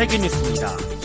세계뉴스입니다.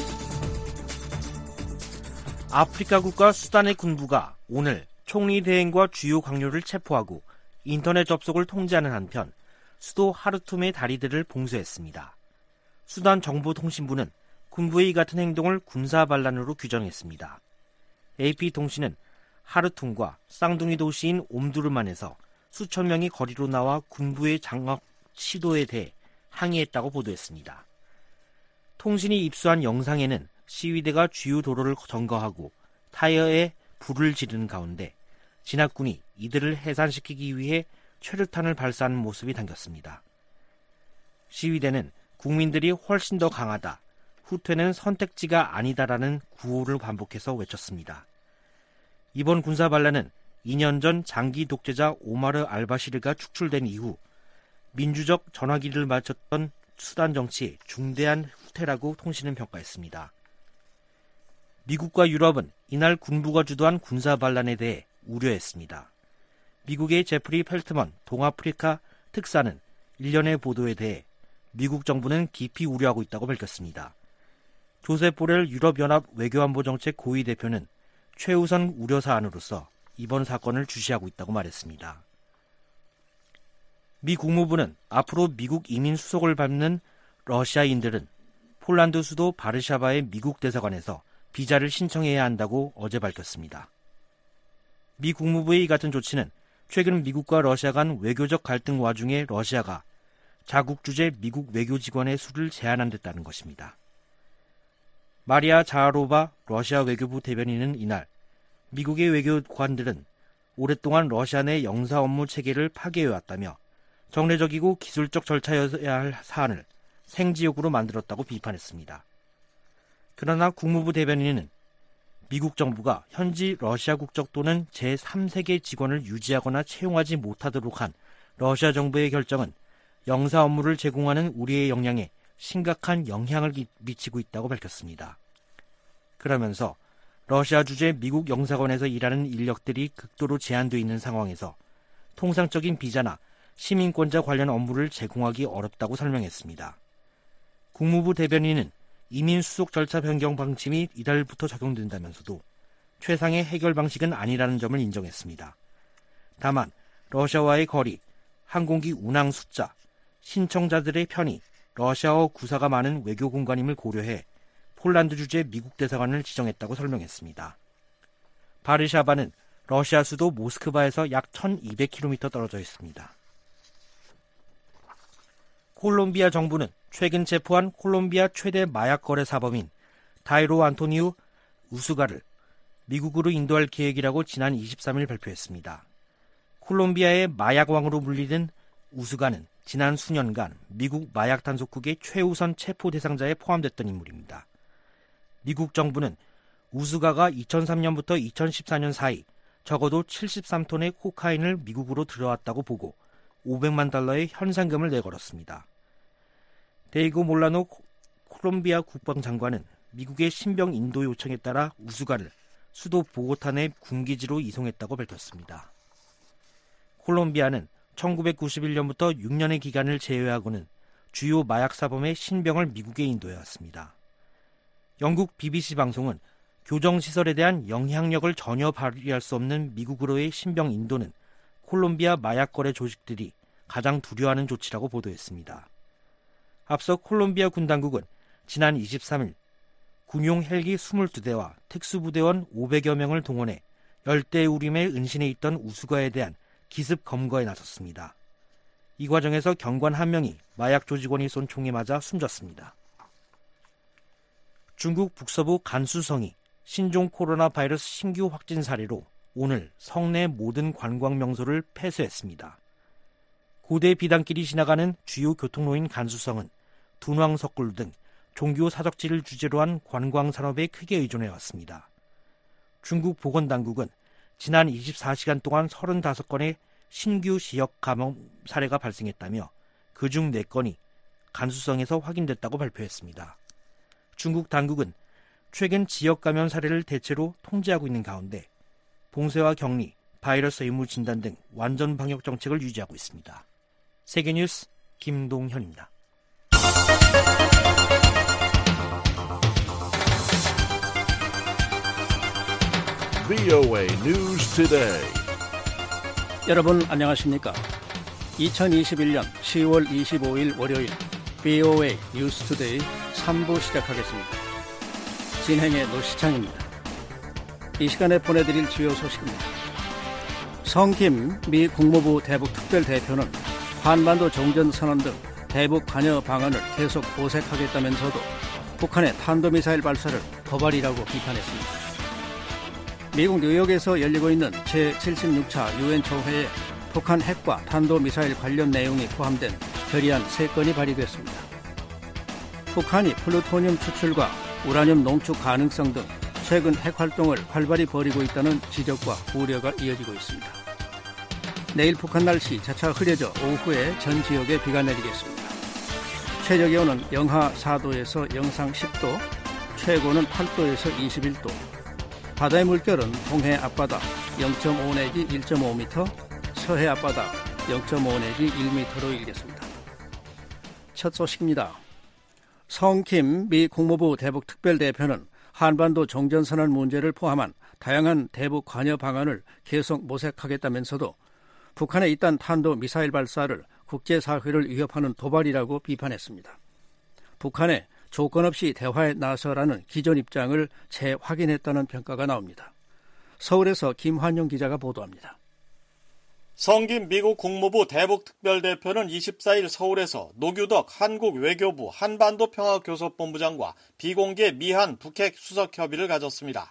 아프리카 국가 수단의 군부가 오늘 총리 대행과 주요 관료를 체포하고 인터넷 접속을 통제하는 한편 수도 하르툼의 다리들을 봉쇄했습니다. 수단 정보통신부는 군부의 이 같은 행동을 군사반란으로 규정했습니다. AP통신은 하르툼과 쌍둥이 도시인 옴두르만에서 수천 명이 거리로 나와 군부의 장악 시도에 대해 항의했다고 보도했습니다. 통신이 입수한 영상에는 시위대가 주요 도로를 점거하고 타이어에 불을 지르는 가운데 진압군이 이들을 해산시키기 위해 최루탄을 발사하는 모습이 담겼습니다. 시위대는 국민들이 훨씬 더 강하다, 후퇴는 선택지가 아니다라는 구호를 반복해서 외쳤습니다. 이번 군사반란은 2년 전 장기 독재자 오마르 알바시르가 축출된 이후 민주적 전화기를 마쳤던 수단 정치의 중대한 후퇴라고 통신은 평가했습니다. 미국과 유럽은 이날 군부가 주도한 군사반란에 대해 우려했습니다. 미국의 제프리 펠트먼 동아프리카 특사는 일련의 보도에 대해 미국 정부는 깊이 우려하고 있다고 밝혔습니다. 조셉 보렐 유럽연합 외교안보정책 고위 대표는 최우선 우려사안으로서 이번 사건을 주시하고 있다고 말했습니다. 미 국무부는 앞으로 미국 이민 수속을 밟는 러시아인들은 폴란드 수도 바르샤바의 미국 대사관에서 비자를 신청해야 한다고 어제 밝혔습니다. 미 국무부의 이 같은 조치는 최근 미국과 러시아 간 외교적 갈등 와중에 러시아가 자국 주재 미국 외교직원의 수를 제한한다는 것입니다. 마리아 자하로바 러시아 외교부 대변인은 이날 미국의 외교관들은 오랫동안 러시아 내 영사 업무 체계를 파괴해왔다며 정례적이고 기술적 절차여야 할 사안을 생지역으로 만들었다고 비판했습니다. 그러나 국무부 대변인은 미국 정부가 현지 러시아 국적 또는 제3세계 직원을 유지하거나 채용하지 못하도록 한 러시아 정부의 결정은 영사 업무를 제공하는 우리의 역량에 심각한 영향을 미치고 있다고 밝혔습니다. 그러면서 러시아 주재 미국 영사관에서 일하는 인력들이 극도로 제한되어 있는 상황에서 통상적인 비자나 시민권자 관련 업무를 제공하기 어렵다고 설명했습니다. 국무부 대변인은 이민 수속 절차 변경 방침이 이달부터 적용된다면서도 최상의 해결 방식은 아니라는 점을 인정했습니다. 다만 러시아와의 거리, 항공기 운항 숫자, 신청자들의 편의, 러시아어 구사가 많은 외교 공간임을 고려해 폴란드 주재 미국 대사관을 지정했다고 설명했습니다. 바르샤바는 러시아 수도 모스크바에서 약 1200km 떨어져 있습니다. 콜롬비아 정부는 최근 체포한 콜롬비아 최대 마약 거래 사범인 다이로 안토니우 우스가를 미국으로 인도할 계획이라고 지난 23일 발표했습니다. 콜롬비아의 마약왕으로 불리는 우스가는 지난 수년간 미국 마약 단속국의 최우선 체포 대상자에 포함됐던 인물입니다. 미국 정부는 우스가가 2003년부터 2014년 사이 적어도 73톤의 코카인을 미국으로 들어왔다고 보고 500만 달러의 현상금을 내걸었습니다. 데이고 몰라노 콜롬비아 국방장관은 미국의 신병 인도 요청에 따라 우스가를 수도 보고타 내 군기지로 이송했다고 밝혔습니다. 콜롬비아는 1991년부터 6년의 기간을 제외하고는 주요 마약 사범의 신병을 미국에 인도해왔습니다. 영국 BBC 방송은 교정시설에 대한 영향력을 전혀 발휘할 수 없는 미국으로의 신병 인도는 콜롬비아 마약 거래 조직들이 가장 두려워하는 조치라고 보도했습니다. 앞서 콜롬비아 군 당국은 지난 23일 군용 헬기 22대와 특수부대원 500여 명을 동원해 열대우림의 은신해 있던 우스가에 대한 기습 검거에 나섰습니다. 이 과정에서 경관 한 명이 마약 조직원이 쏜 총에 맞아 숨졌습니다. 중국 북서부 간수성이 신종 코로나 바이러스 신규 확진 사례로 오늘 성내 모든 관광 명소를 폐쇄했습니다. 고대 비단길이 지나가는 주요 교통로인 간수성은 둔왕 석굴 등 종교 사적지를 주제로 한 관광 산업에 크게 의존해왔습니다. 중국 보건당국은 지난 24시간 동안 35건의 신규 지역 감염 사례가 발생했다며 그중 4건이 간수성에서 확인됐다고 발표했습니다. 중국 당국은 최근 지역 감염 사례를 대체로 통제하고 있는 가운데 봉쇄와 격리, 바이러스 의무 진단 등 완전 방역 정책을 유지하고 있습니다. 세계뉴스 김동현입니다. VOA News Today. 여러분 안녕하십니까? 2021년 10월 25일 월요일 VOA 뉴스 투데이 3부 시작하겠습니다. 진행의 노시창입니다. 이 시간에 보내드릴 주요 소식입니다. 성김 미 국무부 대북 특별대표는 한반도 종전선언 등 대북 관여 방안을 계속 모색하겠다면서도 북한의 탄도미사일 발사를 도발이라고 비판했습니다. 미국 뉴욕에서 열리고 있는 제76차 유엔 총회에 북한 핵과 탄도미사일 관련 내용이 포함된 결의안 3건이 발의됐습니다. 북한이 플루토늄 추출과 우라늄 농축 가능성 등 최근 핵활동을 활발히 벌이고 있다는 지적과 우려가 이어지고 있습니다. 내일 북한 날씨 차차 흐려져 오후에 전 지역에 비가 내리겠습니다. 최저기온은 영하 4도에서 영상 10도, 최고는 8도에서 21도, 바다의 물결은 동해 앞바다 0.5 내지 1.5m, 서해 앞바다 0.5 내지 1m로 일겠습니다. 첫 소식입니다. 성김 미 국무부 대북 특별대표는 한반도 종전선언 문제를 포함한 다양한 대북 관여 방안을 계속 모색하겠다면서도 북한의 이딴 탄도미사일 발사를 국제사회를 위협하는 도발이라고 비판했습니다. 북한의 조건 없이 대화에 나서라는 기존 입장을 재확인했다는 평가가 나옵니다. 서울에서 김환용 기자가 보도합니다. 성김 미국 국무부 대북특별대표는 24일 서울에서 노규덕 한국 외교부 한반도 평화교섭본부장과 비공개 미한 북핵 수석협의를 가졌습니다.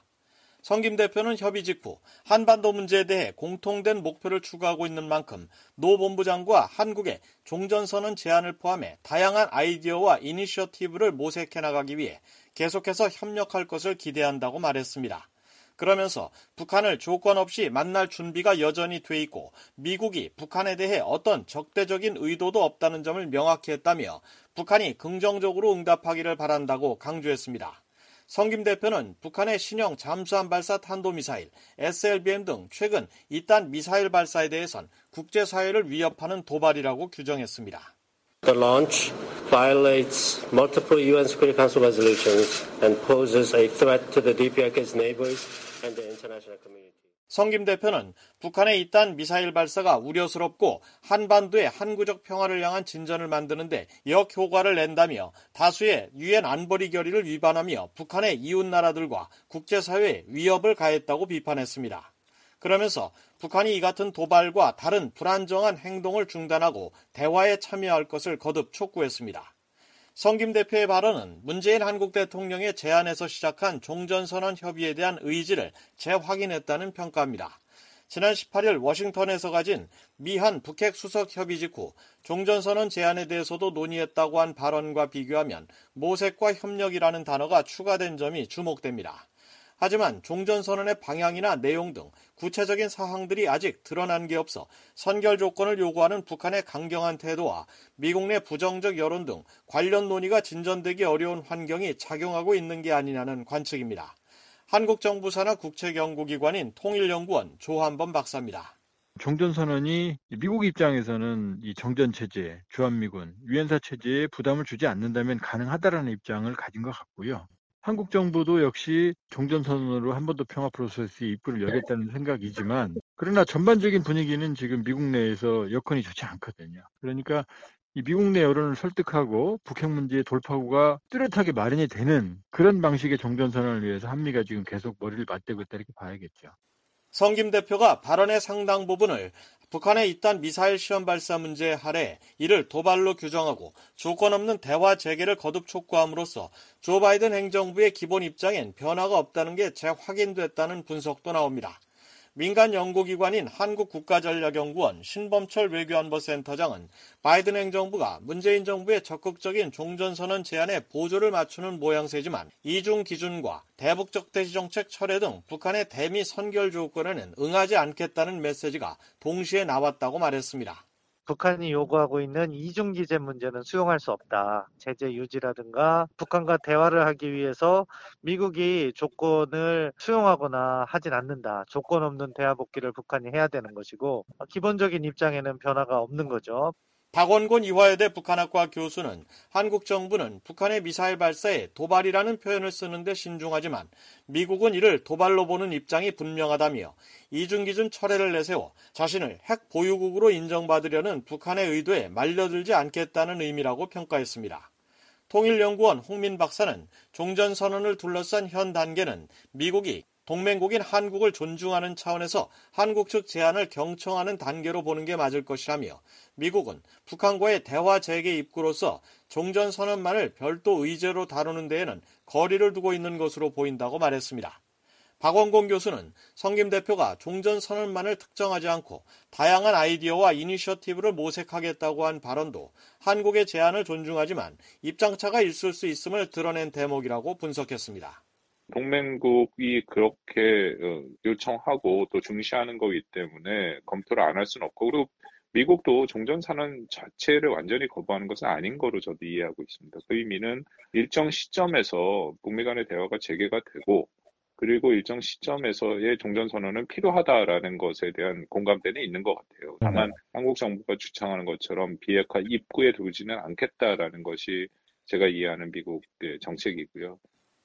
성김 대표는 협의 직후 한반도 문제에 대해 공통된 목표를 추구하고 있는 만큼 노 본부장과 한국의 종전선언 제안을 포함해 다양한 아이디어와 이니셔티브를 모색해 나가기 위해 계속해서 협력할 것을 기대한다고 말했습니다. 그러면서 북한을 조건 없이 만날 준비가 여전히 돼 있고 미국이 북한에 대해 어떤 적대적인 의도도 없다는 점을 명확히 했다며 북한이 긍정적으로 응답하기를 바란다고 강조했습니다. 성김 대표는 북한의 신형 잠수함 발사 탄도미사일, SLBM 등 최근 이딴 미사일 발사에 대해선 국제사회를 위협하는 도발이라고 규정했습니다. The launch violates multiple UN Security Council resolutions and poses a threat to the DPRK's neighbors and the international community. 성김 대표는 북한의 이딴 미사일 발사가 우려스럽고 한반도의 항구적 평화를 향한 진전을 만드는데 역효과를 낸다며 다수의 유엔 안보리 결의를 위반하며 북한의 이웃 나라들과 국제사회에 위협을 가했다고 비판했습니다. 그러면서 북한이 이 같은 도발과 다른 불안정한 행동을 중단하고 대화에 참여할 것을 거듭 촉구했습니다. 성김 대표의 발언은 문재인 한국 대통령의 제안에서 시작한 종전선언 협의에 대한 의지를 재확인했다는 평가입니다. 지난 18일 워싱턴에서 가진 미한 북핵 수석 협의 직후 종전선언 제안에 대해서도 논의했다고 한 발언과 비교하면 모색과 협력이라는 단어가 추가된 점이 주목됩니다. 하지만 종전선언의 방향이나 내용 등 구체적인 사항들이 아직 드러난 게 없어 선결 조건을 요구하는 북한의 강경한 태도와 미국 내 부정적 여론 등 관련 논의가 진전되기 어려운 환경이 작용하고 있는 게 아니냐는 관측입니다. 한국 정부 산하 국책연구기관인 통일연구원 조한범 박사입니다. 종전선언이 미국 입장에서는 이 정전체제, 주한미군, 유엔사 체제에 부담을 주지 않는다면 가능하다라는 입장을 가진 것 같고요. 한국 정부도 역시 종전선언으로 한반도 평화 프로세스의 입구를 열겠다는 생각이지만 그러나 전반적인 분위기는 지금 미국 내에서 여건이 좋지 않거든요. 그러니까 이 미국 내 여론을 설득하고 북핵 문제의 돌파구가 뚜렷하게 마련이 되는 그런 방식의 종전선언을 위해서 한미가 지금 계속 머리를 맞대고 있다 이렇게 봐야겠죠. 성김 대표가 발언의 상당 부분을 북한의 이딴 미사일 시험 발사 문제에 할애 이를 도발로 규정하고 조건 없는 대화 재개를 거듭 촉구함으로써 조 바이든 행정부의 기본 입장엔 변화가 없다는 게 재확인됐다는 분석도 나옵니다. 민간 연구기관인 한국국가전략연구원 신범철 외교안보센터장은 바이든 행정부가 문재인 정부의 적극적인 종전선언 제안에 보조를 맞추는 모양새지만 이중 기준과 대북적 대시정책 철회 등 북한의 대미 선결 조건에는 응하지 않겠다는 메시지가 동시에 나왔다고 말했습니다. 북한이 요구하고 있는 이중기재 문제는 수용할 수 없다. 제재 유지라든가 북한과 대화를 하기 위해서 미국이 조건을 수용하거나 하진 않는다. 조건 없는 대화 복귀를 북한이 해야 되는 것이고 기본적인 입장에는 변화가 없는 거죠. 박원곤 이화여대 북한학과 교수는 한국 정부는 북한의 미사일 발사에 도발이라는 표현을 쓰는데 신중하지만 미국은 이를 도발로 보는 입장이 분명하다며 이중기준 철회를 내세워 자신을 핵 보유국으로 인정받으려는 북한의 의도에 말려들지 않겠다는 의미라고 평가했습니다. 통일연구원 홍민 박사는 종전선언을 둘러싼 현 단계는 미국이 동맹국인 한국을 존중하는 차원에서 한국 측 제안을 경청하는 단계로 보는 게 맞을 것이라며 미국은 북한과의 대화 재개 입구로서 종전선언만을 별도 의제로 다루는 데에는 거리를 두고 있는 것으로 보인다고 말했습니다. 박원곤 교수는 성김 대표가 종전선언만을 특정하지 않고 다양한 아이디어와 이니셔티브를 모색하겠다고 한 발언도 한국의 제안을 존중하지만 입장차가 있을 수 있음을 드러낸 대목이라고 분석했습니다. 동맹국이 그렇게 요청하고 또 중시하는 거기 때문에 검토를 안 할 수는 없고, 그리고 미국도 종전선언 자체를 완전히 거부하는 것은 아닌 거로 저도 이해하고 있습니다. 그 의미는 일정 시점에서 북미 간의 대화가 재개가 되고, 그리고 일정 시점에서의 종전선언은 필요하다라는 것에 대한 공감대는 있는 것 같아요. 다만 한국 정부가 주창하는 것처럼 비핵화 입구에 두지는 않겠다라는 것이 제가 이해하는 미국의 정책이고요.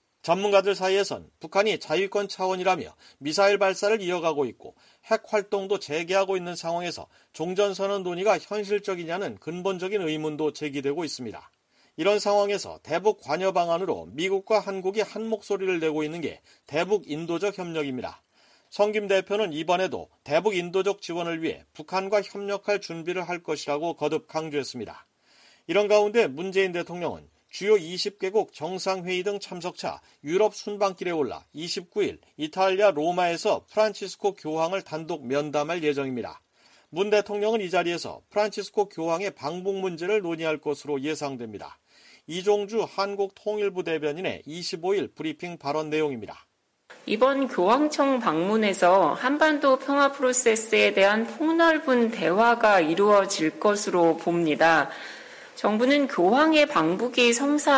전문가들 사이에선 북한이 자위권 차원이라며 미사일 발사를 이어가고 있고 핵 활동도 재개하고 있는 상황에서 종전선언 논의가 현실적이냐는 근본적인 의문도 제기되고 있습니다. 이런 상황에서 대북 관여 방안으로 미국과 한국이 한 목소리를 내고 있는 게 대북 인도적 협력입니다. 성김 대표는 이번에도 대북 인도적 지원을 위해 북한과 협력할 준비를 할 것이라고 거듭 강조했습니다. 이런 가운데 문재인 대통령은 주요 20개국 정상회의 등 참석차 유럽 순방길에 올라 29일 이탈리아 로마에서 프란치스코 교황을 단독 면담할 예정입니다. 문 대통령은 이 자리에서 프란치스코 교황의 방북 문제를 논의할 것으로 예상됩니다. 이종주 한국통일부 대변인의 25일 브리핑 발언 내용입니다. 이번 교황청 방문에서 한반도 평화 프로세스에 대한 폭넓은 대화가 이루어질 것으로 봅니다. 정부는 교황의 방북이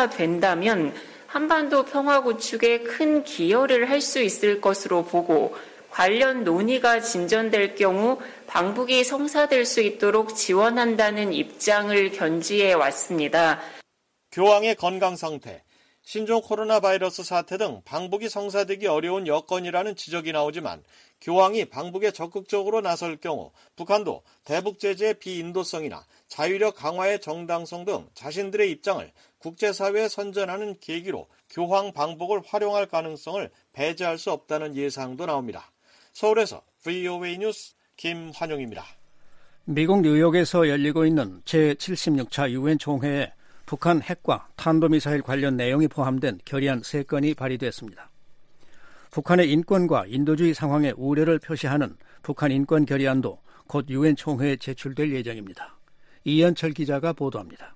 성사된다면 한반도 평화 구축에 큰 기여를 할 수 있을 것으로 보고 관련 논의가 진전될 경우 방북이 성사될 수 있도록 지원한다는 입장을 견지해 왔습니다. 교황의 건강 상태, 신종 코로나 바이러스 사태 등 방북이 성사되기 어려운 여건이라는 지적이 나오지만 교황이 방북에 적극적으로 나설 경우 북한도 대북 제재의 비인도성이나 자유력 강화의 정당성 등 자신들의 입장을 국제사회에 선전하는 계기로 교황 방북을 활용할 가능성을 배제할 수 없다는 예상도 나옵니다. 서울에서 VOA 뉴스 김환용입니다. 미국 뉴욕에서 열리고 있는 제76차 유엔 총회에 북한 핵과 탄도미사일 관련 내용이 포함된 결의안 3건이 발의됐습니다. 북한의 인권과 인도주의 상황에 우려를 표시하는 북한 인권 결의안도 곧 유엔 총회에 제출될 예정입니다. 이현철 기자가 보도합니다.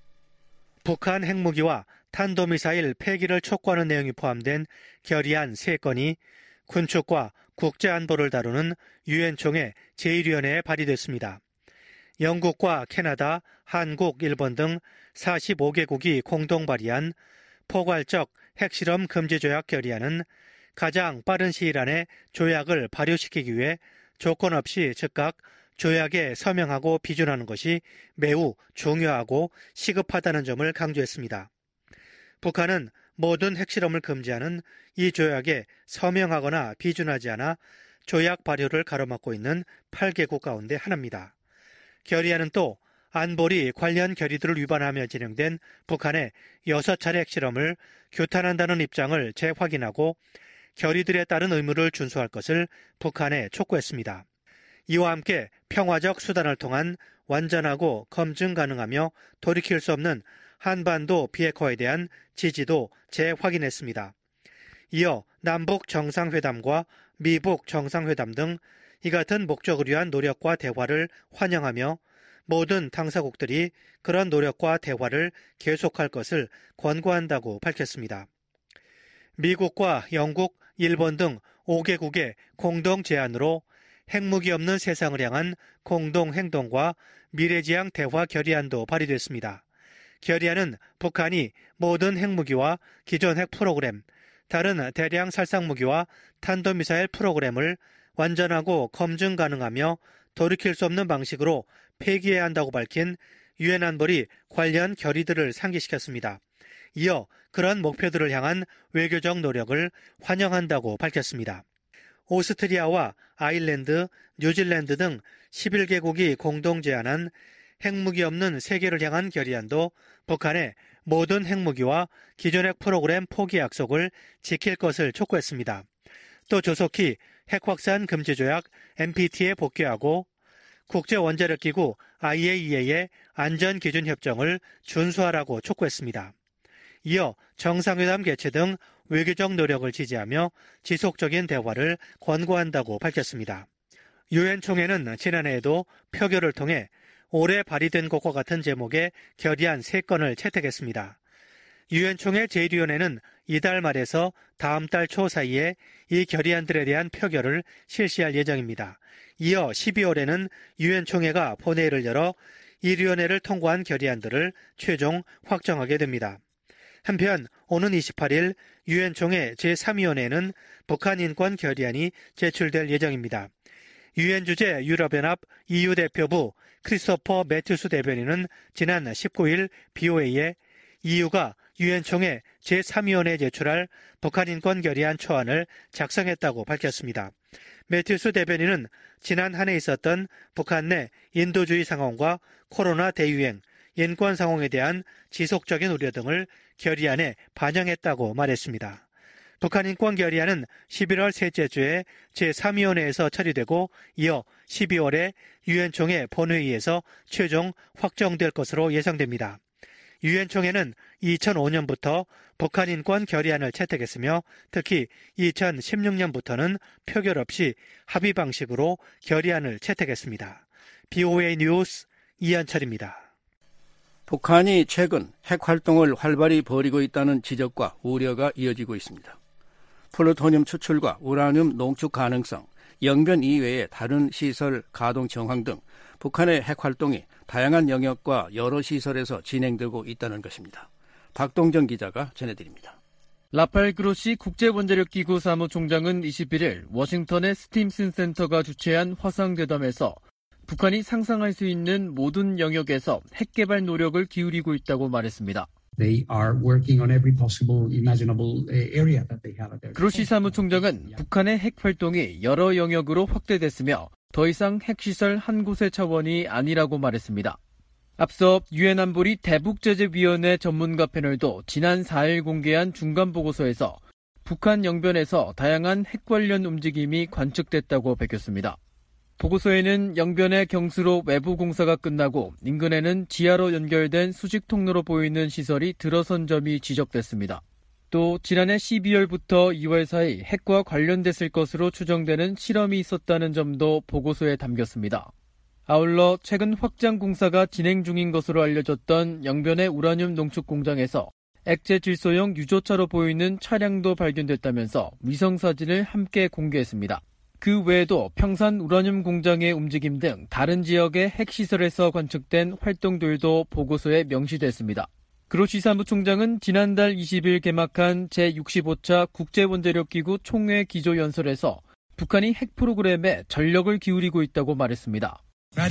북한 핵무기와 탄도미사일 폐기를 촉구하는 내용이 포함된 결의안 3건이 군축과 국제안보를 다루는 유엔 총회 제1위원회에 발의됐습니다. 영국과 캐나다, 한국, 일본 등 45개국이 공동 발의한 포괄적 핵실험 금지 조약 결의안은 가장 빠른 시일 안에 조약을 발효시키기 위해 조건 없이 즉각 조약에 서명하고 비준하는 것이 매우 중요하고 시급하다는 점을 강조했습니다. 북한은 모든 핵실험을 금지하는 이 조약에 서명하거나 비준하지 않아 조약 발효를 가로막고 있는 8개국 가운데 하나입니다. 결의안은 또 안보리 관련 결의들을 위반하며 진행된 북한의 6차례 핵실험을 규탄한다는 입장을 재확인하고 결의들에 따른 의무를 준수할 것을 북한에 촉구했습니다. 이와 함께 평화적 수단을 통한 완전하고 검증 가능하며 돌이킬 수 없는 한반도 비핵화에 대한 지지도 재확인했습니다. 이어 남북 정상회담과 미북 정상회담 등 이 같은 목적을 위한 노력과 대화를 환영하며 모든 당사국들이 그런 노력과 대화를 계속할 것을 권고한다고 밝혔습니다. 미국과 영국, 일본 등 5개국의 공동 제안으로 핵무기 없는 세상을 향한 공동행동과 미래지향 대화 결의안도 발의됐습니다. 결의안은 북한이 모든 핵무기와 기존 핵 프로그램, 다른 대량 살상무기와 탄도미사일 프로그램을 완전하고 검증 가능하며 돌이킬 수 없는 방식으로 폐기해야 한다고 밝힌 유엔 안보리 관련 결의들을 상기시켰습니다. 이어 그런 목표들을 향한 외교적 노력을 환영한다고 밝혔습니다. 오스트리아와 아일랜드, 뉴질랜드 등 11개국이 공동 제안한 핵무기 없는 세계를 향한 결의안도 북한의 모든 핵무기와 기존핵 프로그램 포기 약속을 지킬 것을 촉구했습니다. 또 조속히 핵확산 금지 조약 NPT에 복귀하고 국제원자력기구 IAEA의 안전기준 협정을 준수하라고 촉구했습니다. 이어 정상회담 개최 등 외교적 노력을 지지하며 지속적인 대화를 권고한다고 밝혔습니다. 유엔 총회는 지난해에도 표결을 통해 올해 발의된 것과 같은 제목의 결의안 3건을 채택했습니다. 유엔 총회 제1위원회는 이달 말에서 다음 달 초 사이에 이 결의안들에 대한 표결을 실시할 예정입니다. 이어 12월에는 유엔 총회가 본회의를 열어 1위원회를 통과한 결의안들을 최종 확정하게 됩니다. 한편 오는 28일 유엔 총회 제3위원회에는 북한 인권 결의안이 제출될 예정입니다. 유엔 주재 유럽연합 EU 대표부 크리스토퍼 매튜스 대변인은 지난 19일 BOA에 EU가 유엔 총회 제3위원회에 제출할 북한 인권 결의안 초안을 작성했다고 밝혔습니다. 매튜스 대변인은 지난 한 해 있었던 북한 내 인도주의 상황과 코로나 대유행, 인권 상황에 대한 지속적인 우려 등을 결의안에 반영했다고 말했습니다. 북한 인권 결의안은 11월 셋째 주에 제3위원회에서 처리되고 이어 12월에 유엔 총회 본회의에서 최종 확정될 것으로 예상됩니다. 유엔 총회는 2005년부터 북한 인권 결의안을 채택했으며 특히 2016년부터는 표결 없이 합의 방식으로 결의안을 채택했습니다. BOA 뉴스 이한철입니다. 북한이 최근 핵활동을 활발히 벌이고 있다는 지적과 우려가 이어지고 있습니다. 플루토늄 추출과 우라늄 농축 가능성, 영변 이외의 다른 시설 가동 정황 등 북한의 핵활동이 다양한 영역과 여러 시설에서 진행되고 있다는 것입니다. 박동정 기자가 전해드립니다. 라팔 그로시 국제원자력기구 사무총장은 21일 워싱턴의 스팀슨 센터가 주최한 화상대담에서 북한이 상상할 수 있는 모든 영역에서 핵개발 노력을 기울이고 있다고 말했습니다. 그로시 사무총장은 북한의 핵활동이 여러 영역으로 확대됐으며 더 이상 핵시설 한 곳의 차원이 아니라고 말했습니다. 앞서 유엔 안보리 대북제재위원회 전문가 패널도 지난 4일 공개한 중간보고서에서 북한 영변에서 다양한 핵 관련 움직임이 관측됐다고 밝혔습니다. 보고서에는 영변의 경수로 외부 공사가 끝나고 인근에는 지하로 연결된 수직 통로로 보이는 시설이 들어선 점이 지적됐습니다. 또 지난해 12월부터 2월 사이 핵과 관련됐을 것으로 추정되는 실험이 있었다는 점도 보고서에 담겼습니다. 아울러 최근 확장 공사가 진행 중인 것으로 알려졌던 영변의 우라늄 농축 공장에서 액체 질소용 유조차로 보이는 차량도 발견됐다면서 위성사진을 함께 공개했습니다. 그 외에도 평산 우라늄 공장의 움직임 등 다른 지역의 핵시설에서 관측된 활동들도 보고서에 명시됐습니다. 그로시 사무총장은 지난달 20일 개막한 제65차 국제원자력기구 총회 기조연설에서 북한이 핵 프로그램에 전력을 기울이고 있다고 말했습니다.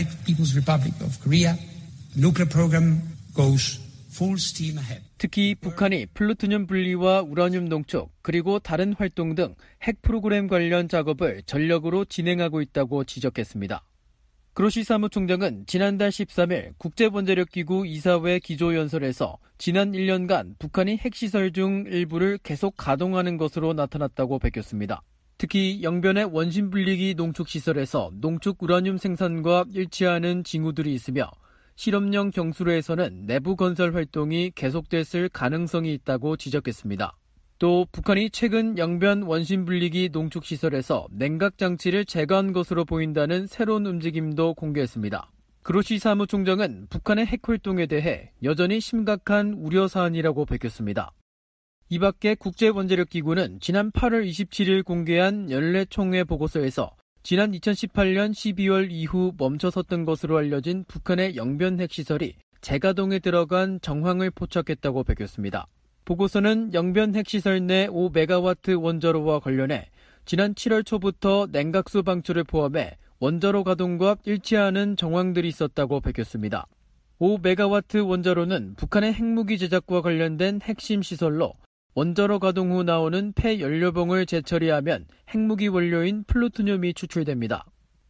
특히 북한이 플루토늄 분리와 우라늄 농축 그리고 다른 활동 등 핵 프로그램 관련 작업을 전력으로 진행하고 있다고 지적했습니다. 그로시 사무총장은 지난달 13일 국제원자력기구 이사회 기조연설에서 지난 1년간 북한이 핵시설 중 일부를 계속 가동하는 것으로 나타났다고 밝혔습니다. 특히 영변의 원심분리기 농축시설에서 농축 우라늄 생산과 일치하는 징후들이 있으며 실험용 경수로에서는 내부 건설 활동이 계속됐을 가능성이 있다고 지적했습니다. 또 북한이 최근 영변 원심분리기 농축시설에서 냉각장치를 제거한 것으로 보인다는 새로운 움직임도 공개했습니다. 그로시 사무총장은 북한의 핵활동에 대해 여전히 심각한 우려사안이라고 밝혔습니다. 이 밖에 국제원자력기구는 지난 8월 27일 공개한 연례총회 보고서에서 지난 2018년 12월 이후 멈춰섰던 것으로 알려진 북한의 영변 핵시설이 재가동에 들어간 정황을 포착했다고 밝혔습니다. 보고서는 영변 핵시설 내 5메가와트 원자로와 관련해 지난 7월 초부터 냉각수 방출을 포함해 원자로 가동과 일치하는 정황들이 있었다고 밝혔습니다. 5메가와트 원자로는 북한의 핵무기 제작과 관련된 핵심 시설로 원자로 가동 후 나오는 폐연료봉을 재처리하면 핵무기 원료인 플루토늄이 추출됩니다.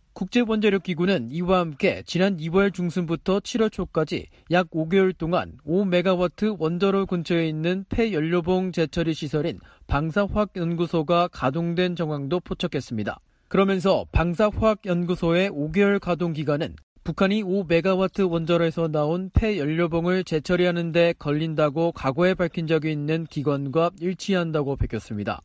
국제원자력기구는 이와 함께 지난 2월 중순부터 7월 초까지 약 5개월 동안 5메가와트 원자로 근처에 있는 폐연료봉 재처리 시설인 방사화학연구소가 가동된 정황도 포착했습니다. 그러면서 방사화학연구소의 5개월 가동 기간은 북한이 5메가와트 원자로에서 나온 폐연료봉을 재처리하는 데 걸린다고 과거에 밝힌 적이 있는 기관과 일치한다고 밝혔습니다.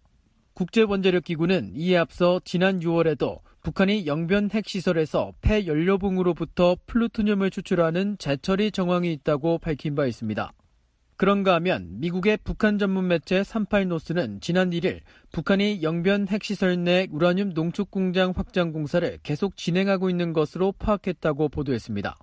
국제원자력기구는 이에 앞서 지난 6월에도 북한이 영변 핵시설에서 폐연료봉으로부터 플루토늄을 추출하는 재처리 정황이 있다고 밝힌 바 있습니다. 그런가 하면 미국의 북한 전문 매체 38노스는 지난 1일 북한이 영변 핵시설 내 우라늄 농축 공장 확장 공사를 계속 진행하고 있는 것으로 파악했다고 보도했습니다.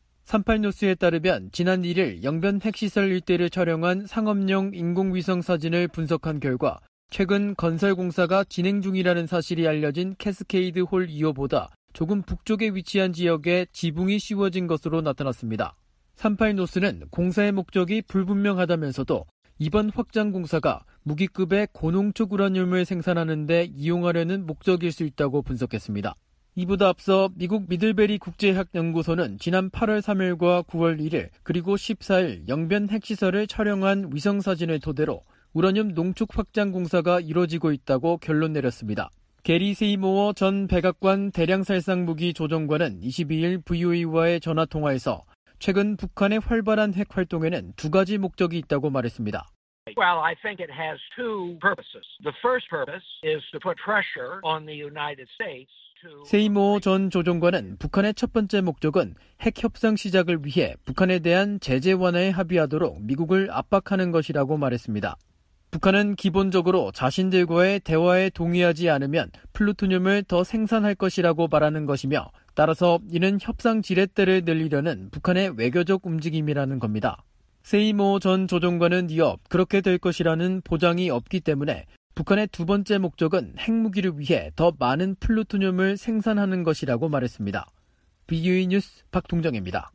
38노스에 따르면 지난 1일 영변 핵시설 일대를 촬영한 상업용 인공위성 사진을 분석한 결과 최근 건설 공사가 진행 중이라는 사실이 알려진 캐스케이드 홀 2호보다 조금 북쪽에 위치한 지역에 지붕이 씌워진 것으로 나타났습니다. 38노스는 공사의 목적이 불분명하다면서도 이번 확장 공사가 무기급의 고농축 우라늄을 생산하는 데 이용하려는 목적일 수 있다고 분석했습니다. 이보다 앞서 미국 미들베리 국제핵연구소는 지난 8월 3일과 9월 1일 그리고 14일 영변 핵시설을 촬영한 위성사진을 토대로 우라늄 농축 확장 공사가 이뤄지고 있다고 결론 내렸습니다. 게리 세이모어 전 백악관 대량살상무기 조정관은 22일 VOA와의 전화통화에서 최근 북한의 활발한 핵 활동에는 두 가지 목적이 있다고 말했습니다. Well, I think it has two purposes. The first purpose is to put pressure on the United States. 세이모 전 조정관은 북한의 첫 번째 목적은 핵 협상 시작을 위해 북한에 대한 제재 완화에 합의하도록 미국을 압박하는 것이라고 말했습니다. 북한은 기본적으로 자신들과의 대화에 동의하지 않으면 플루토늄을 더 생산할 것이라고 말하는 것이며 따라서 이는 협상 지렛대를 늘리려는 북한의 외교적 움직임이라는 겁니다. 세이모 전 조정관은 이어 그렇게 될 것이라는 보장이 없기 때문에 북한의 두 번째 목적은 핵무기를 위해 더 많은 플루토늄을 생산하는 것이라고 말했습니다. BOE 뉴스 박동정입니다.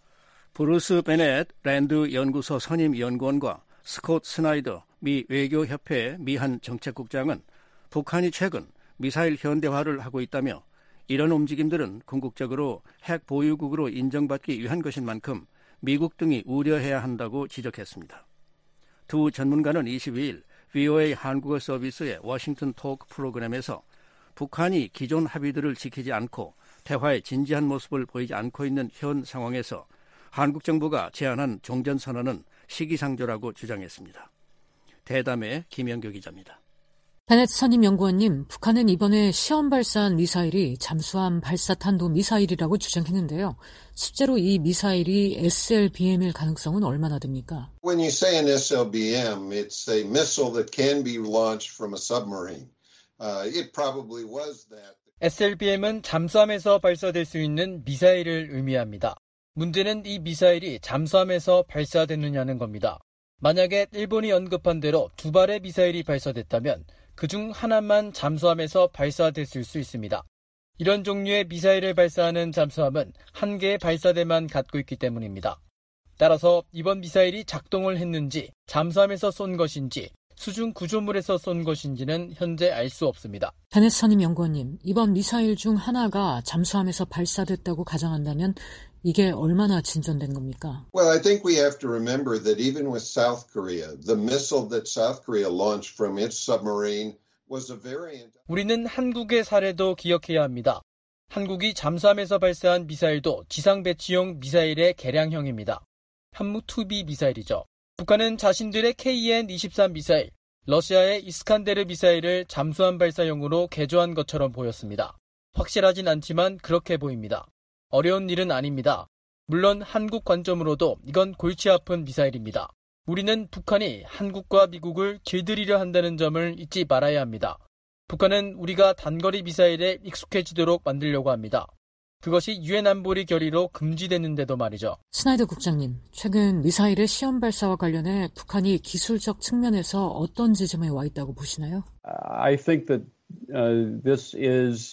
브루스 베넷 랜드 연구소 선임 연구원과 스콧 스나이더 미 외교협회 미한 정책국장은 북한이 최근 미사일 현대화를 하고 있다며 이런 움직임들은 궁극적으로 핵 보유국으로 인정받기 위한 것인 만큼 미국 등이 우려해야 한다고 지적했습니다. 두 전문가는 22일 VOA 한국어 서비스의 워싱턴 토크 프로그램에서 북한이 기존 합의들을 지키지 않고 대화에 진지한 모습을 보이지 않고 있는 현 상황에서 한국 정부가 제안한 종전선언은 시기상조라고 주장했습니다. 대담의 김영교 기자입니다. 베넷 선임 연구원님, 북한은 이번에 시험 발사한 미사일이 잠수함 발사탄도 미사일이라고 주장했는데요. 실제로 이 미사일이 SLBM일 가능성은 얼마나 됩니까? When you say an SLBM, it's a missile that can be launched from a submarine. It probably was that. SLBM은 잠수함에서 발사될 수 있는 미사일을 의미합니다. 문제는 이 미사일이 잠수함에서 발사되느냐는 겁니다. 만약에 일본이 언급한 대로 두 발의 미사일이 발사됐다면 그중 하나만 잠수함에서 발사됐을 수 있습니다. 이런 종류의 미사일을 발사하는 잠수함은 한 개의 발사대만 갖고 있기 때문입니다. 따라서 이번 미사일이 작동을 했는지 잠수함에서 쏜 것인지 수중 구조물에서 쏜 것인지는 현재 알 수 없습니다. 베넷 선임 연구원님, 이번 미사일 중 하나가 잠수함에서 발사됐다고 가정한다면 이게 얼마나 진전된 겁니까? Well, I think we have to remember that even with South Korea, the missile that South Korea launched from its submarine was a variant. 우리는 한국의 사례도 기억해야 합니다. 한국이 잠수함에서 발사한 미사일도 지상 배치용 미사일의 개량형입니다. 현무2B 미사일이죠. 북한은 자신들의 KN-23 미사일, 러시아의 이스칸데르 미사일을 잠수함 발사용으로 개조한 것처럼 보였습니다. 확실하진 않지만 그렇게 보입니다. 어려운 일은 아닙니다. 물론 한국 관점으로도 이건 골치 아픈 미사일입니다. 우리는 북한이 한국과 미국을 길들이려 한다는 점을 잊지 말아야 합니다. 북한은 우리가 단거리 미사일에 익숙해지도록 만들려고 합니다. 그것이 유엔 안보리 결의로 금지됐는데도 말이죠. 스나이더 국장님, 최근 미사일의 시험 발사와 관련해 북한이 기술적 측면에서 어떤 지점에 와 있다고 보시나요? I think that this is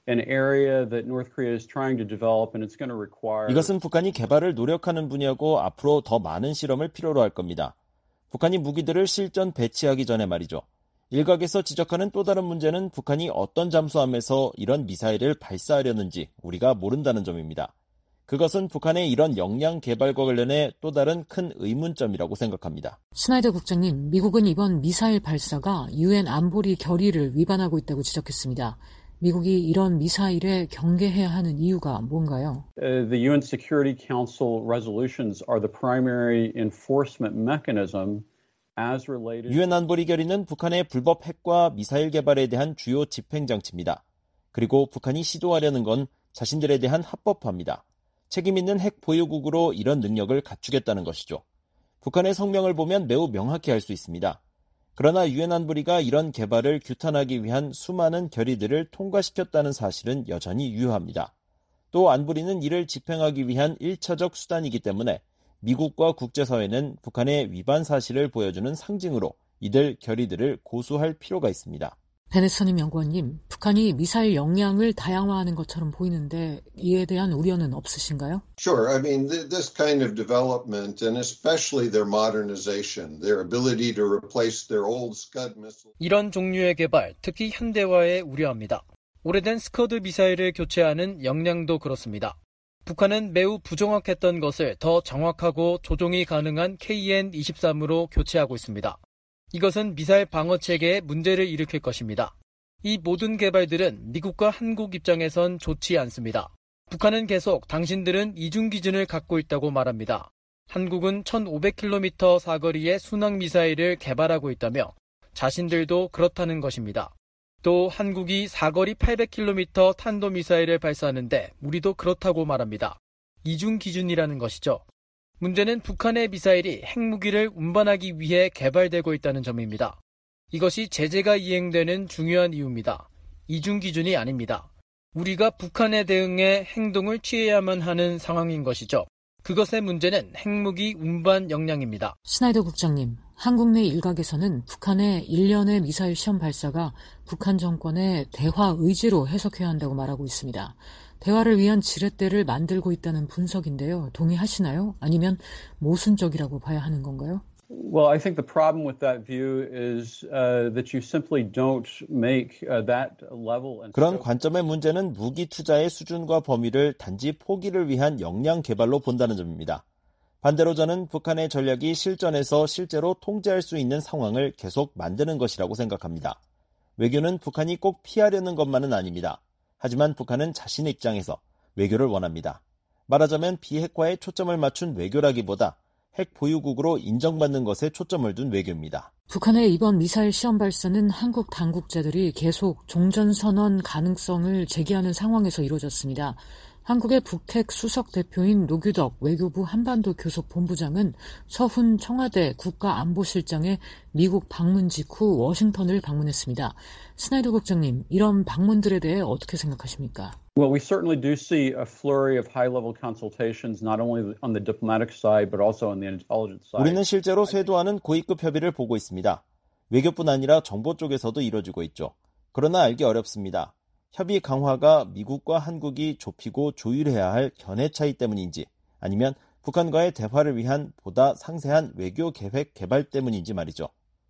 an area that North Korea is trying to develop, and it's going to require. 이것은 북한이 개발을 노력하는 분야고 앞으로 더 많은 실험을 필요로 할 겁니다. 북한이 무기들을 실전 배치하기 전에 말이죠. 일각에서 지적하는 또 다른 문제는 북한이 어떤 잠수함에서 이런 미사일을 발사하려는지 우리가 모른다는 점입니다. 그것은 북한의 이런 역량 개발과 관련해 또 다른 큰 의문점이라고 생각합니다. 스나이더 국장님, 미국은 이번 미사일 발사가 유엔 안보리 결의를 위반하고 있다고 지적했습니다. 미국이 이런 미사일에 경계해야 하는 이유가 뭔가요? The UN Security Council resolutions are the primary enforcement mechanism as related. 유엔 안보리 결의는 북한의 불법 핵과 미사일 개발에 대한 주요 집행 장치입니다. 그리고 북한이 시도하려는 건 자신들에 대한 합법화입니다. 책임 있는 핵 보유국으로 이런 능력을 갖추겠다는 것이죠. 북한의 성명을 보면 매우 명확히 알 수 있습니다. 그러나 유엔 안보리가 이런 개발을 규탄하기 위한 수많은 결의들을 통과시켰다는 사실은 여전히 유효합니다. 또 안보리는 이를 집행하기 위한 1차적 수단이기 때문에 미국과 국제사회는 북한의 위반 사실을 보여주는 상징으로 이들 결의들을 고수할 필요가 있습니다. 베네서님 연구원님, 북한이 미사일 역량을 다양화하는 것처럼 보이는데 이에 대한 우려는 없으신가요? Sure. I mean, this kind of development, and especially their modernization, their ability to replace their old Scud missiles. 이런 종류의 개발, 특히 현대화에 우려합니다. 오래된 스커드 미사일을 교체하는 역량도 그렇습니다. 북한은 매우 부정확했던 것을 더 정확하고 조종이 가능한 KN-23으로 교체하고 있습니다. 이것은 미사일 방어 체계에 문제를 일으킬 것입니다. 이 모든 개발들은 미국과 한국 입장에선 좋지 않습니다. 북한은 계속 당신들은 이중 기준을 갖고 있다고 말합니다. 한국은 1500km 사거리의 순항 미사일을 개발하고 있다며 자신들도 그렇다는 것입니다. 또 한국이 사거리 800km 탄도미사일을 발사하는데 우리도 그렇다고 말합니다. 이중 기준이라는 것이죠. 문제는 북한의 미사일이 핵무기를 운반하기 위해 개발되고 있다는 점입니다. 이것이 제재가 이행되는 중요한 이유입니다. 이중 기준이 아닙니다. 우리가 북한에 대응해 행동을 취해야만 하는 상황인 것이죠. 그것의 문제는 핵무기 운반 역량입니다. 스나이더 국장님, 한국 내 일각에서는 북한의 일련의 미사일 시험 발사가 북한 정권의 대화 의지로 해석해야 한다고 말하고 있습니다. 대화를 위한 지렛대를 만들고 있다는 분석인데요. 동의하시나요? 아니면 모순적이라고 봐야 하는 건가요? Well, I think the problem with that view is that you simply don't make that level. 그런 관점의 문제는 무기 투자의 수준과 범위를 단지 포기를 위한 역량 개발로 본다는 점입니다. 반대로 저는 북한의 전략이 실전에서 실제로 통제할 수 있는 상황을 계속 만드는 것이라고 생각합니다. 외교는 북한이 꼭 피하려는 것만은 아닙니다. 하지만 북한은 자신의 입장에서 외교를 원합니다. 말하자면 비핵화에 초점을 맞춘 외교라기보다 핵 보유국으로 인정받는 것에 초점을 둔 외교입니다. 북한의 이번 미사일 시험 발사는 한국 당국자들이 계속 종전선언 가능성을 제기하는 상황에서 이루어졌습니다. 한국의 북핵 수석 대표인 노규덕 외교부 한반도 교섭 본부장은 서훈 청와대 국가안보실장의 미국 방문 직후 워싱턴을 방문했습니다. 스나이더 국장님, 이런 방문들에 대해 어떻게 생각하십니까? Well, we certainly do see a flurry of high-level consultations, not only on the diplomatic side, but also on the intelligence side. 우리는 실제로 쇄도하는 고위급 협의를 보고 있습니다. 외교뿐 아니라 정보 쪽에서도 이루어지고 있죠. 그러나 알기 어렵습니다. 협의 강화가 미국과 한국이 좁히고 조율해야 할 견해 차이 때문인지 아니면 북한과의 대화를 위한 보다 상세한 외교 계획 개발 때문인지 말이죠.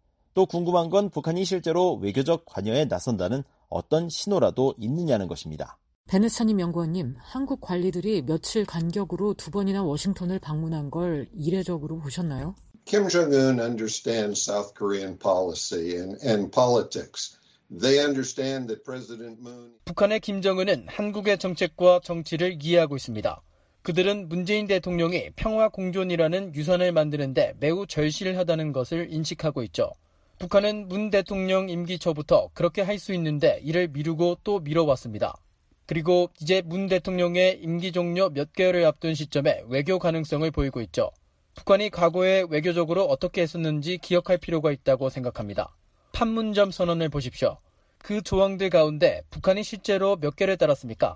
또 궁금한 건 북한이 실제로 외교적 관여에 나선다는 어떤 신호라도 있느냐는 것입니다. 베네사님 연구원님, 한국 관리들이 며칠 간격으로 2번이나 워싱턴을 방문한 걸 이례적으로 보셨나요? Kim Jong-un understands South Korean policy and politics. They understand that President Moon. 북한의 김정은은 한국의 정책과 정치를 이해하고 있습니다. 그들은 문재인 대통령이 평화 공존이라는 유산을 만드는데 매우 절실하다는 것을 인식하고 있죠. 북한은 문 대통령 임기 초부터 그렇게 할 수 있는데 이를 미루고 또 미뤄왔습니다. 그리고 이제 문 대통령의 임기 종료 몇 개월을 앞둔 시점에 외교 가능성을 보이고 있죠. 북한이 과거에 외교적으로 어떻게 했었는지 기억할 필요가 있다고 생각합니다. 판문점 선언을 보십시오. 그 조항들 가운데 북한이 실제로 몇 개를 따랐습니까?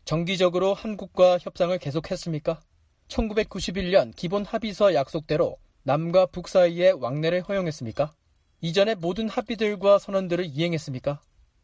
정기적으로 한국과 협상을 계속했습니까? 1991년 기본 합의서 약속대로 남과 북 사이의 왕래를 허용했습니까? 이전의 모든 합의들과 선언들을 이행했습니까?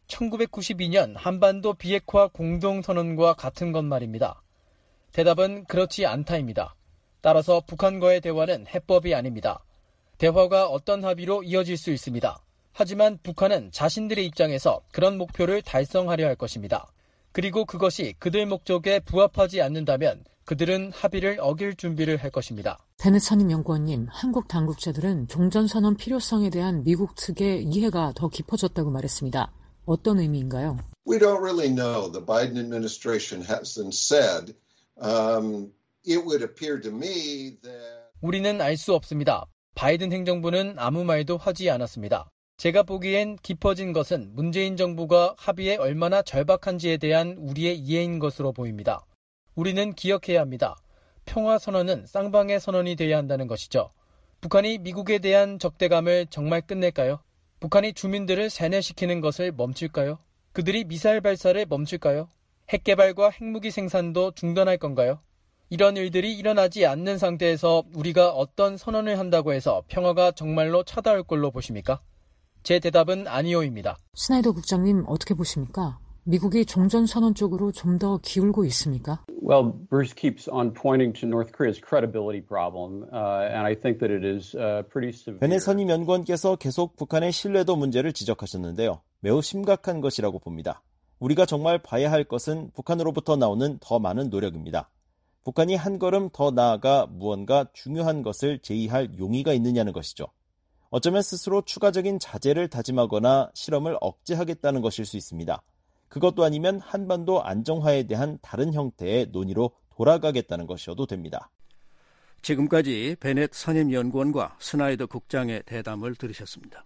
1992년 한반도 비핵화 공동선언과 같은 것 말입니다. 대답은 그렇지 않다입니다. 따라서 북한과의 대화는 해법이 아닙니다. 대화가 어떤 합의로 이어질 수 있습니다. 하지만 북한은 자신들의 입장에서 그런 목표를 달성하려 할 것입니다. 그리고 그것이 그들 목적에 부합하지 않는다면 그들은 합의를 어길 준비를 할 것입니다. 베넷 선임연구원님, 한국 당국자들은 종전선언 필요성에 대한 미국 측의 이해가 더 깊어졌다고 말했습니다. 어떤 의미인가요? We don't really know. The Biden administration hasn't said. It would appear to me that 우리는 알 수 없습니다. 바이든 행정부는 아무 말도 하지 않았습니다. 제가 보기엔 깊어진 것은 문재인 정부가 합의에 얼마나 절박한지에 대한 우리의 이해인 것으로 보입니다. 우리는 기억해야 합니다. 평화선언은 쌍방의 선언이 돼야 한다는 것이죠. 북한이 미국에 대한 적대감을 정말 끝낼까요? 북한이 주민들을 세뇌시키는 것을 멈출까요? 그들이 미사일 발사를 멈출까요? 핵개발과 핵무기 생산도 중단할 건가요? 이런 일들이 일어나지 않는 상태에서 우리가 어떤 선언을 한다고 해서 평화가 정말로 찾아올 걸로 보십니까? 제 대답은 아니오입니다. 스나이더 국장님 어떻게 보십니까? 미국이 종전선언 쪽으로 좀 더 기울고 있습니까? Well, Bruce keeps on pointing to North Korea's credibility problem, and I think that it is pretty severe. 베넷 선임 연구원께서 계속 북한의 신뢰도 문제를 지적하셨는데요. 매우 심각한 것이라고 봅니다. 우리가 정말 봐야 할 것은 북한으로부터 나오는 더 많은 노력입니다. 북한이 한 걸음 더 나아가 무언가 중요한 것을 제의할 용의가 있느냐는 것이죠. 어쩌면 스스로 추가적인 자제를 다짐하거나 실험을 억제하겠다는 것일 수 있습니다. 그것도 아니면 한반도 안정화에 대한 다른 형태의 논의로 돌아가겠다는 것이어도 됩니다. 지금까지 베넷 선임연구원과 스나이더 국장의 대담을 들으셨습니다.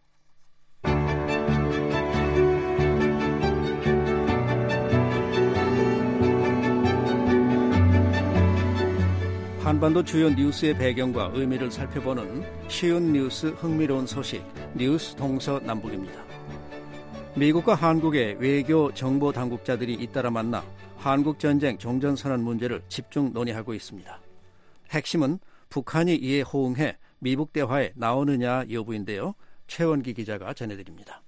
한반도 주요 뉴스의 배경과 의미를 살펴보는 쉬운 뉴스 흥미로운 소식 뉴스 동서남북입니다. 미국과 한국의 외교 정보 당국자들이 잇따라 만나 한국전쟁 종전선언 문제를 집중 논의하고 있습니다. 핵심은 북한이 이에 호응해 미북 대화에 나오느냐 여부인데요. 최원기 기자가 전해드립니다.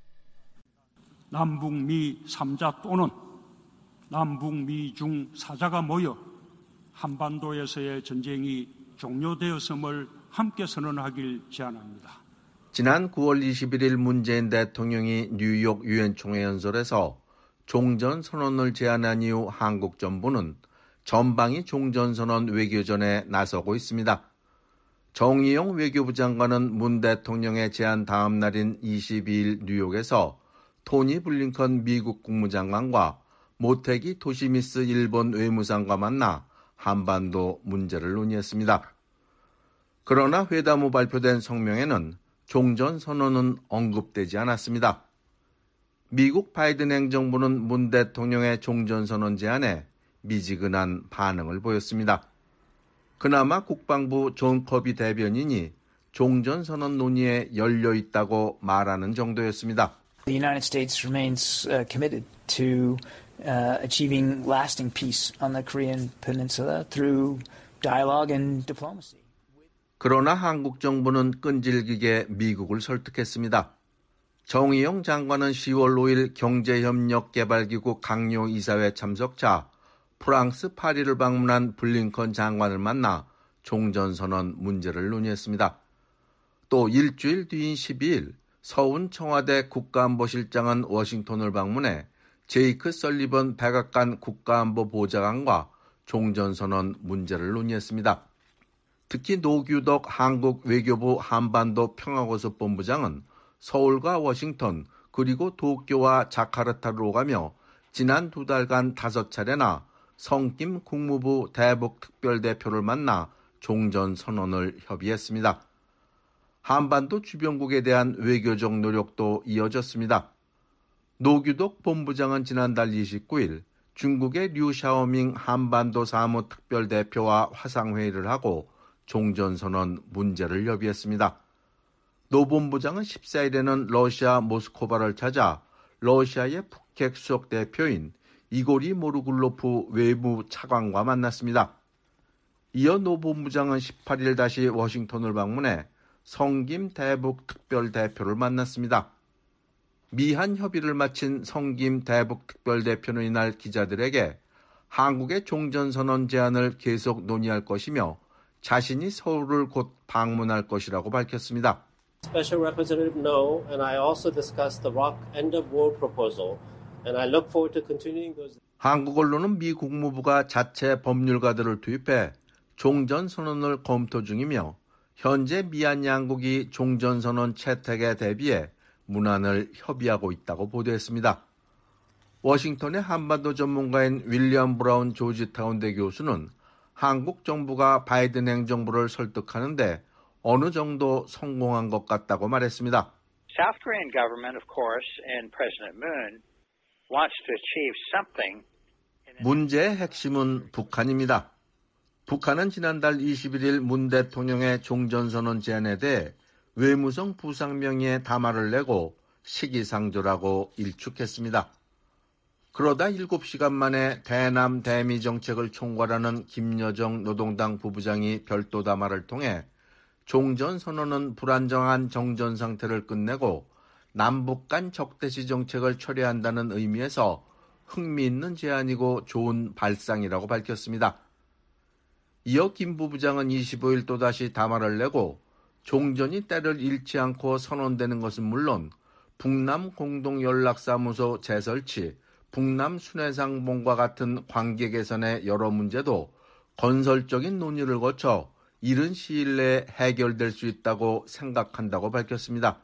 남북미 3자 또는 남북미 중 4자가 모여 한반도에서의 전쟁이 종료되었음을 함께 선언하길 제안합니다. 지난 9월 21일 문재인 대통령이 뉴욕 유엔 총회 연설에서 종전선언을 제안한 이후 한국 정부는 전방위 종전선언 외교전에 나서고 있습니다. 정의용 외교부 장관은 문 대통령의 제안 다음 날인 22일 뉴욕에서 토니 블링컨 미국 국무장관과 모테기 토시미스 일본 외무상과 만나 한반도 문제를 논의했습니다. 그러나 회담 후 발표된 성명에는 종전선언은 언급되지 않았습니다. 미국 바이든 행정부는 문 대통령의 종전선언 제안에 미지근한 반응을 보였습니다. 그나마 국방부 존 커비 대변인이 종전선언 논의에 열려있다고 말하는 정도였습니다. The United States remains committed to achieving lasting peace on the Korean Peninsula through dialogue and diplomacy. 그러나 한국 정부는 끈질기게 미국을 설득했습니다. 정의용 장관은 10월 5일 경제협력개발기구 강요 이사회 참석차 프랑스 파리를 방문한 블링컨 장관을 만나 종전선언 문제를 논의했습니다. 또 일주일 뒤인 12일 서훈 청와대 국가안보실장은 워싱턴을 방문해 제이크 설리번 백악관 국가안보보좌관과 종전선언 문제를 논의했습니다. 특히 노규덕 한국 외교부 한반도 평화고섭본부장은 서울과 워싱턴 그리고 도쿄와 자카르타를 오가며 지난 2달간 5차례나 성김 국무부 대북 특별대표를 만나 종전선언을 협의했습니다. 한반도 주변국에 대한 외교적 노력도 이어졌습니다. 노규덕 본부장은 지난달 29일 중국의 류샤오밍 한반도 사무특별대표와 화상회의를 하고 종전선언 문제를 협의했습니다. 노 본부장은 14일에는 러시아 모스크바를 찾아 러시아의 북핵 수석 대표인 이고리 모르굴로프 외무 차관과 만났습니다. 이어 노 본부장은 18일 다시 워싱턴을 방문해 성김 대북 특별대표를 만났습니다. 미한 협의를 마친 성김 대북 특별대표는 이날 기자들에게 한국의 종전선언 제안을 계속 논의할 것이며 자신이 서울을 곧 방문할 것이라고 밝혔습니다. Special Representative No, and I also discussed the ROC end of war proposal, and I look forward to continuing those. 한국 언론은 미 국무부가 자체 법률가들을 투입해 종전선언을 검토 중이며 현재 미얀 양국이 종전선언 채택에 대비해 문안을 협의하고 있다고 보도했습니다. 워싱턴의 한반도 전문가인 윌리엄 브라운 조지타운대 교수는 한국 정부가 바이든 행정부를 설득하는데 어느 정도 성공한 것 같다고 말했습니다. South Korean government, of course, and President Moon wants to achieve something. 문제의 핵심은 북한입니다. 북한은 지난달 21일 문 대통령의 종전선언 제안에 대해 외무성 부상 명의의 담화를 내고 시기상조라고 일축했습니다. 그러다 7시간 만에 대남 대미 정책을 총괄하는 김여정 노동당 부부장이 별도 담화를 통해 종전선언은 불안정한 정전 상태를 끝내고 남북 간 적대시 정책을 철회한다는 의미에서 흥미있는 제안이고 좋은 발상이라고 밝혔습니다. 이어 김 부부장은 25일 또다시 담화를 내고 종전이 때를 잃지 않고 선언되는 것은 물론 북남 공동연락사무소 재설치, 북남 순회상봉과 같은 관계 개선의 여러 문제도 건설적인 논의를 거쳐 이른 시일 내에 해결될 수 있다고 생각한다고 밝혔습니다.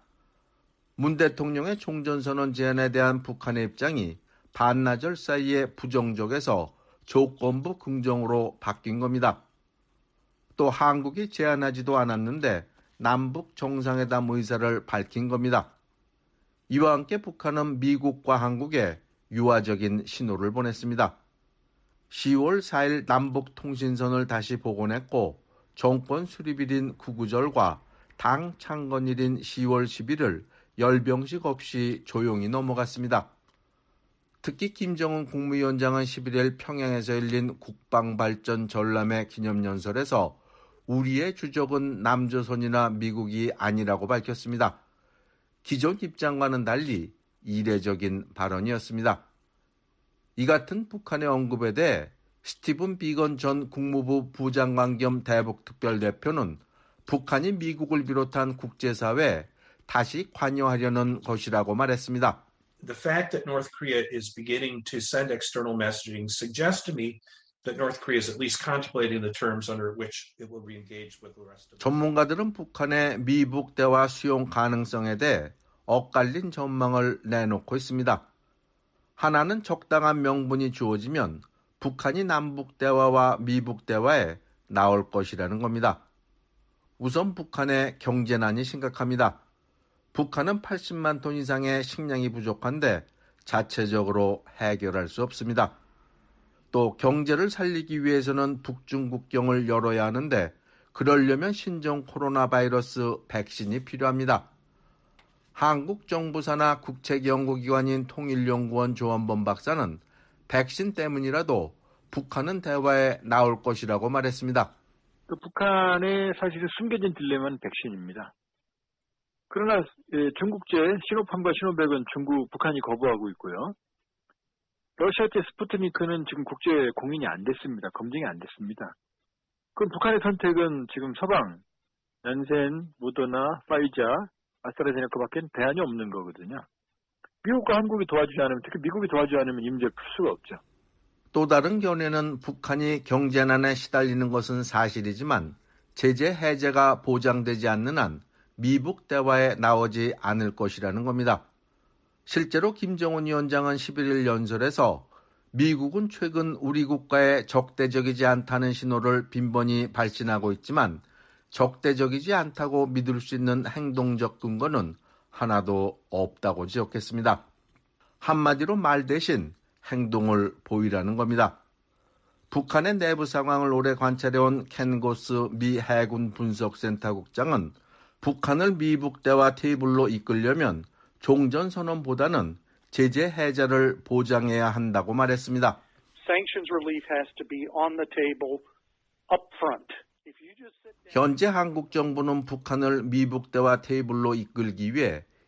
문 대통령의 종전선언 제안에 대한 북한의 입장이 반나절 사이에 부정적에서 조건부 긍정으로 바뀐 겁니다. 또 한국이 제안하지도 않았는데 남북 정상회담 의사를 밝힌 겁니다. 이와 함께 북한은 미국과 한국에 유화적인 신호를 보냈습니다. 10월 4일 남북 통신선을 다시 복원했고 정권 수립일인 구구절과 당 창건일인 10월 11일 열병식 없이 조용히 넘어갔습니다. 특히 김정은 국무위원장은 11일 평양에서 열린 국방발전 전람회 기념연설에서 우리의 주적은 남조선이나 미국이 아니라고 밝혔습니다. 기존 입장과는 달리 이례적인 발언이었습니다. 이 같은 북한의 언급에 대해 스티븐 비건 전 국무부 부장관 겸 대북특별대표는 북한이 미국을 비롯한 국제사회에 다시 관여하려는 것이라고 말했습니다. The fact that North Korea is beginning to send external messaging suggests to me that North Korea is at least contemplating the terms under which it will re-engage with the rest of the world. 전문가들은 북한의 미북 대화 수용 가능성에 대해 엇갈린 전망을 내놓고 있습니다. 하나는 적당한 명분이 주어지면 북한이 남북 대화와 미북 대화에 나올 것이라는 겁니다. 우선 북한의 경제난이 심각합니다. 북한은 80만 톤 이상의 식량이 부족한데 자체적으로 해결할 수 없습니다. 또 경제를 살리기 위해서는 북중 국경을 열어야 하는데 그러려면 신종 코로나 바이러스 백신이 필요합니다. 한국 정부 산하 국책연구기관인 통일연구원 조원범 박사는 백신 때문이라도 북한은 대화에 나올 것이라고 말했습니다. 북한의 사실은 숨겨진 딜레마는 백신입니다. 그러나 중국제 시노팜과 시노백은 북한이 거부하고 있고요. 러시아제 스푸트니크는 지금 국제 공인이 안 됐습니다. 검증이 안 됐습니다. 그럼 북한의 선택은 지금 서방, 얀센, 모더나, 파이자, 아스트라제네카밖에 대안이 없는 거거든요. 미국과 한국이 도와주지 않으면, 특히 미국이 도와주지 않으면 이 문제를 풀 수가 없죠. 또 다른 견해는 북한이 경제난에 시달리는 것은 사실이지만 제재 해제가 보장되지 않는 한 미북 대화에 나오지 않을 것이라는 겁니다. 실제로 김정은 위원장은 11일 연설에서 미국은 최근 우리 국가에 적대적이지 않다는 신호를 빈번히 발신하고 있지만 적대적이지 않다고 믿을 수 있는 행동적 근거는 하나도 없다고 지적했습니다. 한마디로 말 대신 행동을 보이라는 겁니다. 북한의 내부 상황을 오래 관찰해온 켄 고스 미 해군 분석센터 국장은 북한을 미북 대화 테이블로 이끌려면 종전선언보다는 제재 해제를 보장해야 한다고 말했습니다. Sanctions relief has to be on the table up front. 현재 한국 정부는 북한을 미북 대화 테이블로 이끌기 위해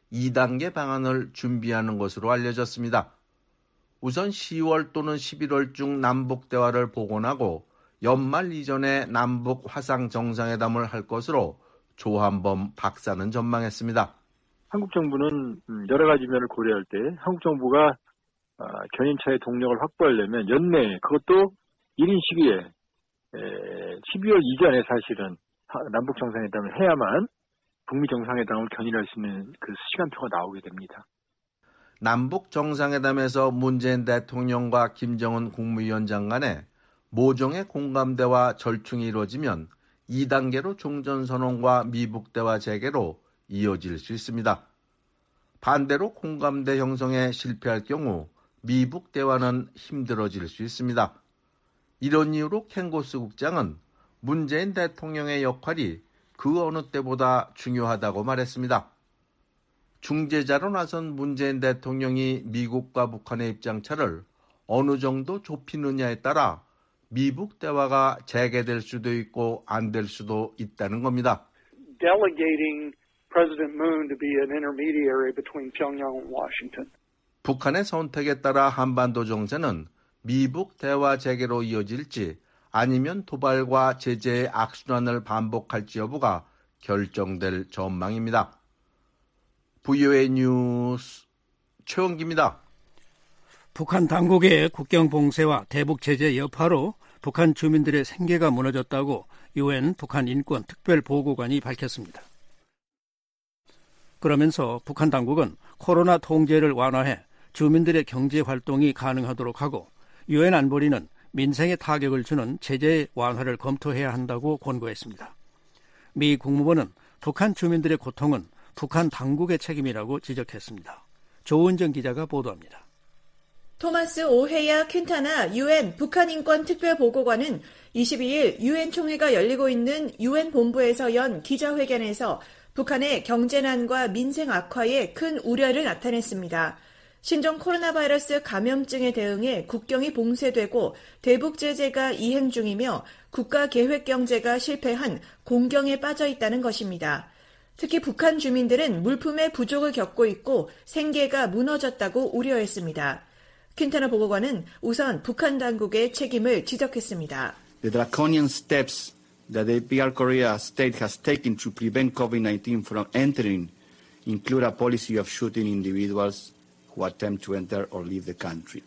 2단계 방안을 준비하는 것으로 알려졌습니다. 우선 10월 또는 11월 중 남북 대화를 복원하고 연말 이전에 남북 화상 정상회담을 할 것으로 조한범 박사는 전망했습니다. 한국 정부는 여러 가지 면을 고려할 때 한국 정부가 견인차의 동력을 확보하려면 연내에, 그것도 1인 시기에 12월 이전에 사실은 남북 정상회담을 해야만 북미 정상회담을 견인할 수 있는 그 시간표가 나오게 됩니다. 남북 정상회담에서 문재인 대통령과 김정은 국무위원장 간에 모종의 공감대와 절충이 이루어지면 2단계로 종전선언과 미북 대화 재개로 이어질 수 있습니다. 반대로 공감대 형성에 실패할 경우 미북 대화는 힘들어질 수 있습니다. 이런 이유로 켄고스 국장은 문재인 대통령의 역할이 그 어느 때보다 중요하다고 말했습니다. 중재자로 나선 문재인 대통령이 미국과 북한의 입장차를 어느 정도 좁히느냐에 따라 미북 대화가 재개될 수도 있고 안 될 수도 있다는 겁니다. Delegating President Moon to be an intermediary between Pyongyang and Washington. 북한의 선택에 따라 한반도 정세는 미북 대화 재개로 이어질지 아니면 도발과 제재의 악순환을 반복할지 여부가 결정될 전망입니다. VOA 뉴스 최원기입니다. 북한 당국의 국경 봉쇄와 대북 제재 여파로 북한 주민들의 생계가 무너졌다고 UN 북한 인권 특별보고관이 밝혔습니다. 그러면서 북한 당국은 코로나 통제를 완화해 주민들의 경제 활동이 가능하도록 하고 UN 안보리는 민생에 타격을 주는 제재 완화를 검토해야 한다고 권고했습니다. 미 국무부는 북한 주민들의 고통은 북한 당국의 책임이라고 지적했습니다. 조은정 기자가 보도합니다. 토마스 오헤야 퀸타나 UN 북한 인권 특별보고관은 22일 UN 총회가 열리고 있는 UN 본부에서 연 기자회견에서 북한의 경제난과 민생 악화에 큰 우려를 나타냈습니다. 신종 코로나 바이러스 감염증에 대응해 국경이 봉쇄되고 대북 제재가 이행 중이며 국가 계획 경제가 실패한 공경에 빠져 있다는 것입니다. 특히 북한 주민들은 물품의 부족을 겪고 있고 생계가 무너졌다고 우려했습니다. 퀸타나 보고관은 우선 북한 당국의 책임을 지적했습니다. The draconian steps that the PR Korea state has taken to prevent COVID-19 from entering include a policy of shooting individuals who attempt to enter or leave the country.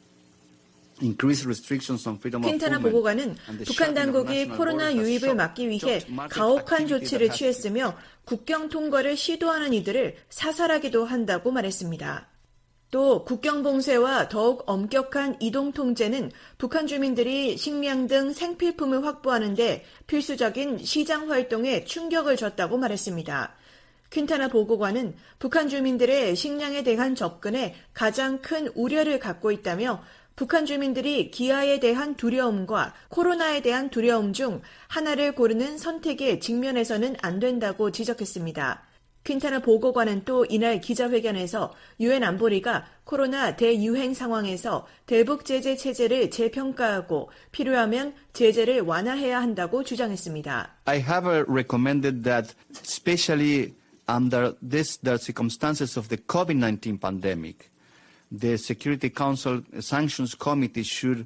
퀸타나 보고관은 북한 당국이 코로나 유입을 막기 위해 가혹한 조치를 취했으며 국경 통과를 시도하는 이들을 사살하기도 한다고 말했습니다. 또 국경 봉쇄와 더욱 엄격한 이동 통제는 북한 주민들이 식량 등 생필품을 확보하는 데 필수적인 시장 활동에 충격을 줬다고 말했습니다. 퀸타나 보고관은 북한 주민들의 식량에 대한 접근에 가장 큰 우려를 갖고 있다며 북한 주민들이 기아에 대한 두려움과 코로나에 대한 두려움 중 하나를 고르는 선택에 직면해서는 안 된다고 지적했습니다. 퀸타나 보고관은 또 이날 기자회견에서 UN 안보리가 코로나 대유행 상황에서 대북 제재 체제를 재평가하고 필요하면 제재를 완화해야 한다고 주장했습니다. I have recommended that especially under the circumstances of the COVID-19 pandemic, the Security Council Sanctions Committee should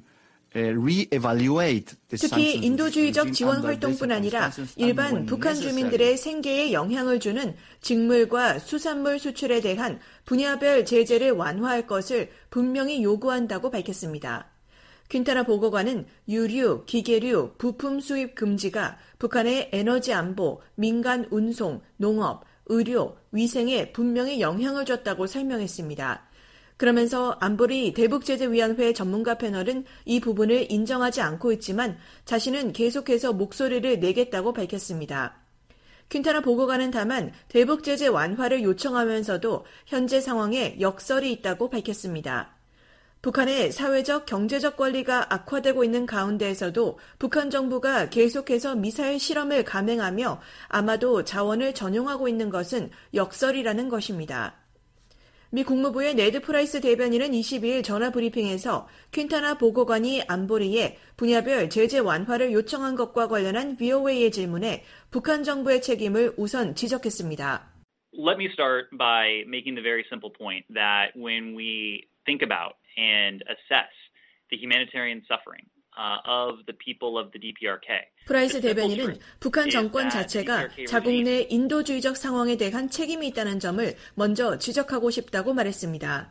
특히 인도주의적 지원 활동뿐 아니라 일반 북한 주민들의 생계에 영향을 주는 직물과 수산물 수출에 대한 분야별 제재를 완화할 것을 분명히 요구한다고 밝혔습니다. 퀸타나 보고관은 유류, 기계류, 부품 수입 금지가 북한의 에너지 안보, 민간 운송, 농업, 의료, 위생에 분명히 영향을 줬다고 설명했습니다. 그러면서 안보리 대북제재위원회 전문가 패널은 이 부분을 인정하지 않고 있지만 자신은 계속해서 목소리를 내겠다고 밝혔습니다. 퀸타나 보고관은 다만 대북제재 완화를 요청하면서도 현재 상황에 역설이 있다고 밝혔습니다. 북한의 사회적, 경제적 권리가 악화되고 있는 가운데에서도 북한 정부가 계속해서 미사일 실험을 감행하며 아마도 자원을 전용하고 있는 것은 역설이라는 것입니다. 미 국무부의 네드 프라이스 대변인은 22일 전화브리핑에서 퀸타나 보고관이 안보리에 분야별 제재 완화를 요청한 것과 관련한 VOA의 질문에 북한 정부의 책임을 우선 지적했습니다. Let me start by making the very simple point that when we think about and assess the humanitarian suffering of the people of the DPRK. 프라이스 대변인은 북한 정권 자체가 자국 내 인도주의적 상황에 대한 책임이 있다는 점을 먼저 지적하고 싶다고 말했습니다.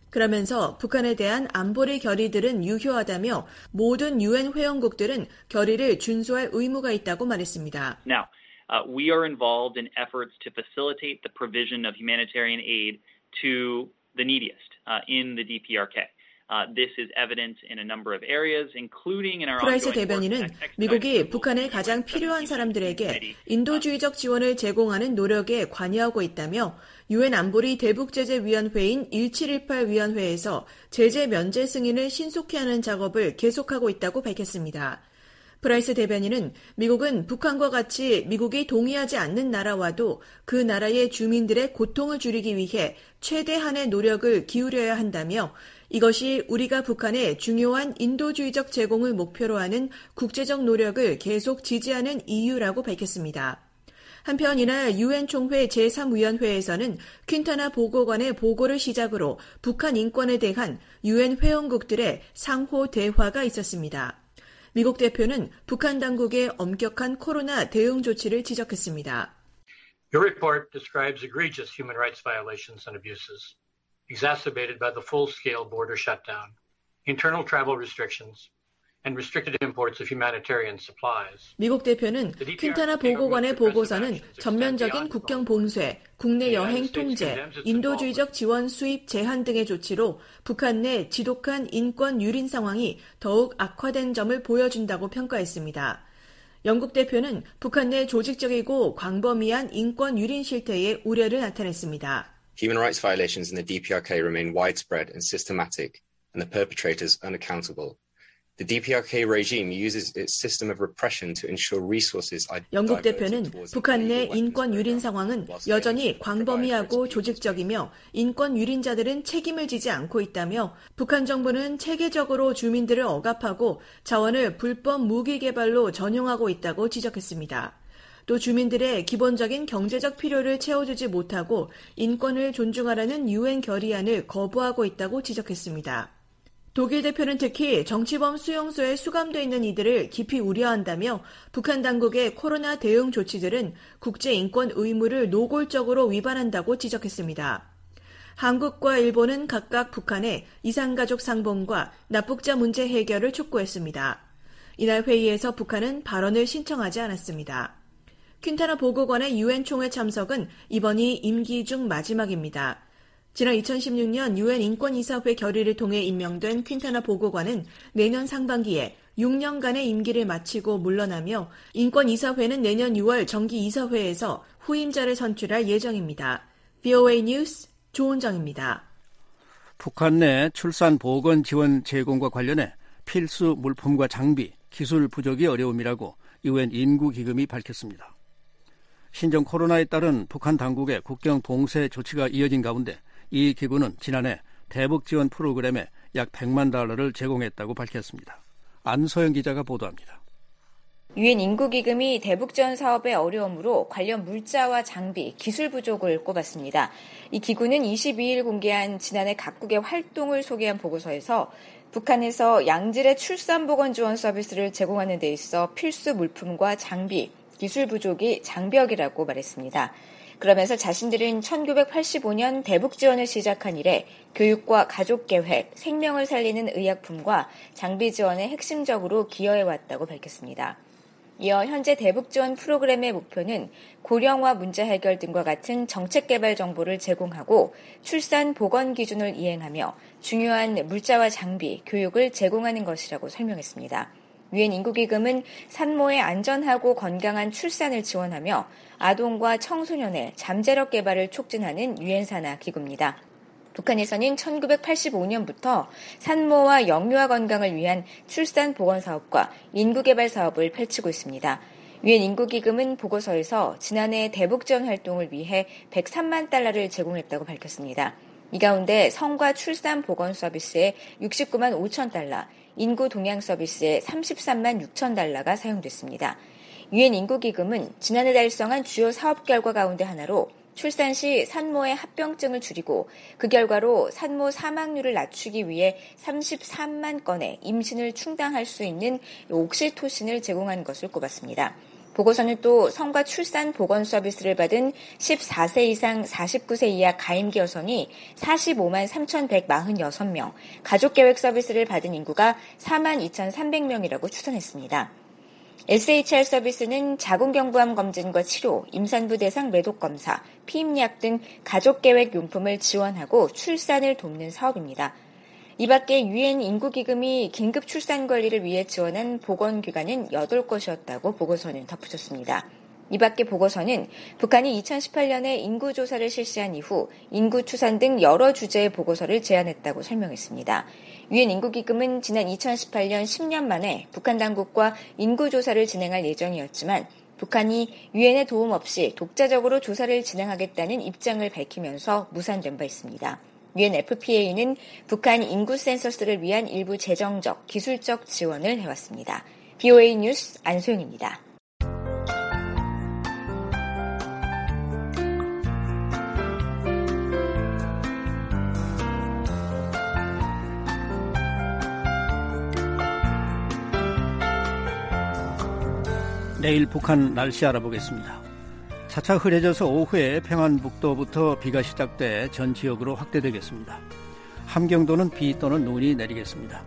그러면서 북한에 대한 안보리 결의들은 유효하다며 모든 유엔 회원국들은 결의를 준수할 의무가 있다고 말했습니다. Now, we are involved in efforts to facilitate the provision of humanitarian aid to the neediest in the DPRK. This is evident in a number of areas, including in our 프라이스 대변인은 미국이 북한에 가장 필요한 사람들에게 인도주의적 지원을 제공하는 노력에 관여하고 있다며 유엔 안보리 대북제재위원회인 1718위원회에서 제재 면제 승인을 신속히 하는 작업을 계속하고 있다고 밝혔습니다. 프라이스 대변인은 미국은 북한과 같이 미국이 동의하지 않는 나라와도 그 나라의 주민들의 고통을 줄이기 위해 최대한의 노력을 기울여야 한다며 이것이 우리가 북한의 중요한 인도주의적 제공을 목표로 하는 국제적 노력을 계속 지지하는 이유라고 밝혔습니다. 한편 이날 유엔 총회 제3위원회에서는 퀸타나 보고관의 보고를 시작으로 북한 인권에 대한 유엔 회원국들의 상호 대화가 있었습니다. 미국 대표는 북한 당국의 엄격한 코로나 대응 조치를 지적했습니다. Your report describes egregious human rights violations and abuses, exacerbated by the full-scale border shutdown, internal travel restrictions, and restricted imports of humanitarian supplies. 미국 대표는 퀸타나 보고관의 보고서는 전면적인 국경 봉쇄, 국내 여행 통제, 인도주의적 지원 수입 제한 등의 조치로 북한 내 지독한 인권 유린 상황이 더욱 악화된 점을 보여준다고 평가했습니다. 영국 대표는 북한 내 조직적이고 광범위한 인권 유린 실태에 우려를 나타냈습니다. Human rights violations in the DPRK remain widespread and systematic, and the perpetrators unaccountable. The DPRK regime uses its system of repression to ensure resources are 영국 대표는 북한 내 인권 유린 상황은 여전히 광범위하고 조직적이며 인권 유린자들은 책임을 지지 않고 있다며 북한 정부는 체계적으로 주민들을 억압하고 자원을 불법 무기 개발로 전용하고 있다고 지적했습니다. 또 주민들의 기본적인 경제적 필요를 채워주지 못하고 인권을 존중하라는 유엔 결의안을 거부하고 있다고 지적했습니다. 독일 대표는 특히 정치범 수용소에 수감돼 있는 이들을 깊이 우려한다며 북한 당국의 코로나 대응 조치들은 국제인권 의무를 노골적으로 위반한다고 지적했습니다. 한국과 일본은 각각 북한의 이산가족 상봉과 납북자 문제 해결을 촉구했습니다. 이날 회의에서 북한은 발언을 신청하지 않았습니다. 퀸타나 보고관의 유엔 총회 참석은 이번이 임기 중 마지막입니다. 지난 2016년 유엔 인권이사회 결의를 통해 임명된 퀸타나 보고관은 내년 상반기에 6년간의 임기를 마치고 물러나며 인권이사회는 내년 6월 정기이사회에서 후임자를 선출할 예정입니다. VOA 뉴스 조은정입니다. 북한 내 출산 보건 지원 제공과 관련해 필수 물품과 장비, 기술 부족이 어려움이라고 유엔 인구기금이 밝혔습니다. 신종 코로나에 따른 북한 당국의 국경 봉쇄 조치가 이어진 가운데 이 기구는 지난해 대북 지원 프로그램에 약 100만 달러를 제공했다고 밝혔습니다. 안소영 기자가 보도합니다. 유엔 인구기금이 대북 지원 사업의 어려움으로 관련 물자와 장비, 기술 부족을 꼽았습니다. 이 기구는 22일 공개한 지난해 각국의 활동을 소개한 보고서에서 북한에서 양질의 출산보건 지원 서비스를 제공하는 데 있어 필수 물품과 장비, 기술 부족이 장벽이라고 말했습니다. 그러면서 자신들은 1985년 대북 지원을 시작한 이래 교육과 가족계획, 생명을 살리는 의약품과 장비 지원에 핵심적으로 기여해왔다고 밝혔습니다. 이어 현재 대북 지원 프로그램의 목표는 고령화 문제 해결 등과 같은 정책 개발 정보를 제공하고 출산 보건 기준을 이행하며 중요한 물자와 장비, 교육을 제공하는 것이라고 설명했습니다. 유엔 인구기금은 산모의 안전하고 건강한 출산을 지원하며 아동과 청소년의 잠재력 개발을 촉진하는 유엔 산하 기구입니다. 북한에서는 1985년부터 산모와 영유아 건강을 위한 출산 보건 사업과 인구 개발 사업을 펼치고 있습니다. 유엔 인구기금은 보고서에서 지난해 대북 지원 활동을 위해 103만 달러를 제공했다고 밝혔습니다. 이 가운데 성과 출산 보건 서비스에 69만 5천 달러, 인구 동양 서비스에 33만 6천 달러가 사용됐습니다. 유엔 인구기금은 지난해 달성한 주요 사업 결과 가운데 하나로 출산 시 산모의 합병증을 줄이고 그 결과로 산모 사망률을 낮추기 위해 33만 건의 임신을 충당할 수 있는 옥시토신을 제공한 것을 꼽았습니다. 보고서는 또 성과 출산 보건 서비스를 받은 14세 이상 49세 이하 가임기 여성이 45만 3,146명, 가족계획 서비스를 받은 인구가 4만 2,300명이라고 추산했습니다. SHR 서비스는 자궁경부암 검진과 치료, 임산부 대상 매독 검사, 피임약 등 가족계획 용품을 지원하고 출산을 돕는 사업입니다. 이 밖에 유엔 인구기금이 긴급 출산 관리를 위해 지원한 보건기관은 8곳이었다고 보고서는 덧붙였습니다. 이 밖에 보고서는 북한이 2018년에 인구조사를 실시한 이후 인구 추산 등 여러 주제의 보고서를 제안했다고 설명했습니다. 유엔 인구기금은 지난 2018년 10년 만에 북한 당국과 인구조사를 진행할 예정이었지만 북한이 유엔의 도움 없이 독자적으로 조사를 진행하겠다는 입장을 밝히면서 무산된 바 있습니다. 유엔 FPA는 북한 인구 센서스를 위한 일부 재정적, 기술적 지원을 해왔습니다. BOA 뉴스 안소영입니다. 내일 북한 날씨 알아보겠습니다. 차차 흐려져서 오후에 평안북도부터 비가 시작돼 전 지역으로 확대되겠습니다. 함경도는 비 또는 눈이 내리겠습니다.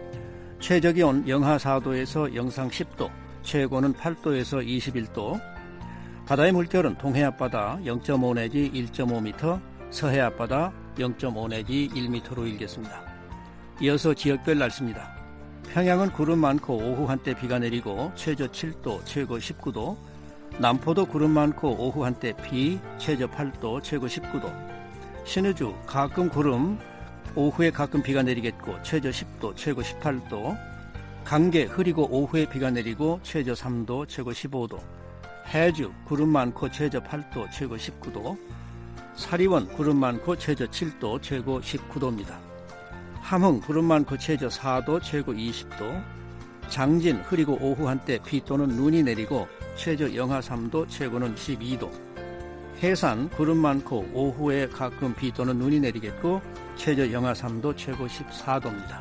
최저기온 영하 4도에서 영상 10도, 최고는 8도에서 21도, 바다의 물결은 동해 앞바다 0.5 내지 1.5m, 서해 앞바다 0.5 내지 1m로 일겠습니다. 이어서 지역별 날씨입니다. 평양은 구름 많고 오후 한때 비가 내리고 최저 7도, 최고 19도, 남포도 구름 많고 오후 한때 비, 최저 8도, 최고 19도. 신의주 가끔 구름, 오후에 가끔 비가 내리겠고 최저 10도, 최고 18도. 강계 흐리고 오후에 비가 내리고 최저 3도, 최고 15도. 해주 구름 많고 최저 8도, 최고 19도. 사리원 구름 많고 최저 7도, 최고 19도입니다. 함흥 구름 많고 최저 4도, 최고 20도. 장진 흐리고 오후 한때 비 또는 눈이 내리고 최저 영하 3도, 최고는 12도. 해산 구름 많고 오후에 가끔 비 또는 눈이 내리겠고 최저 영하 3도, 최고 14도입니다.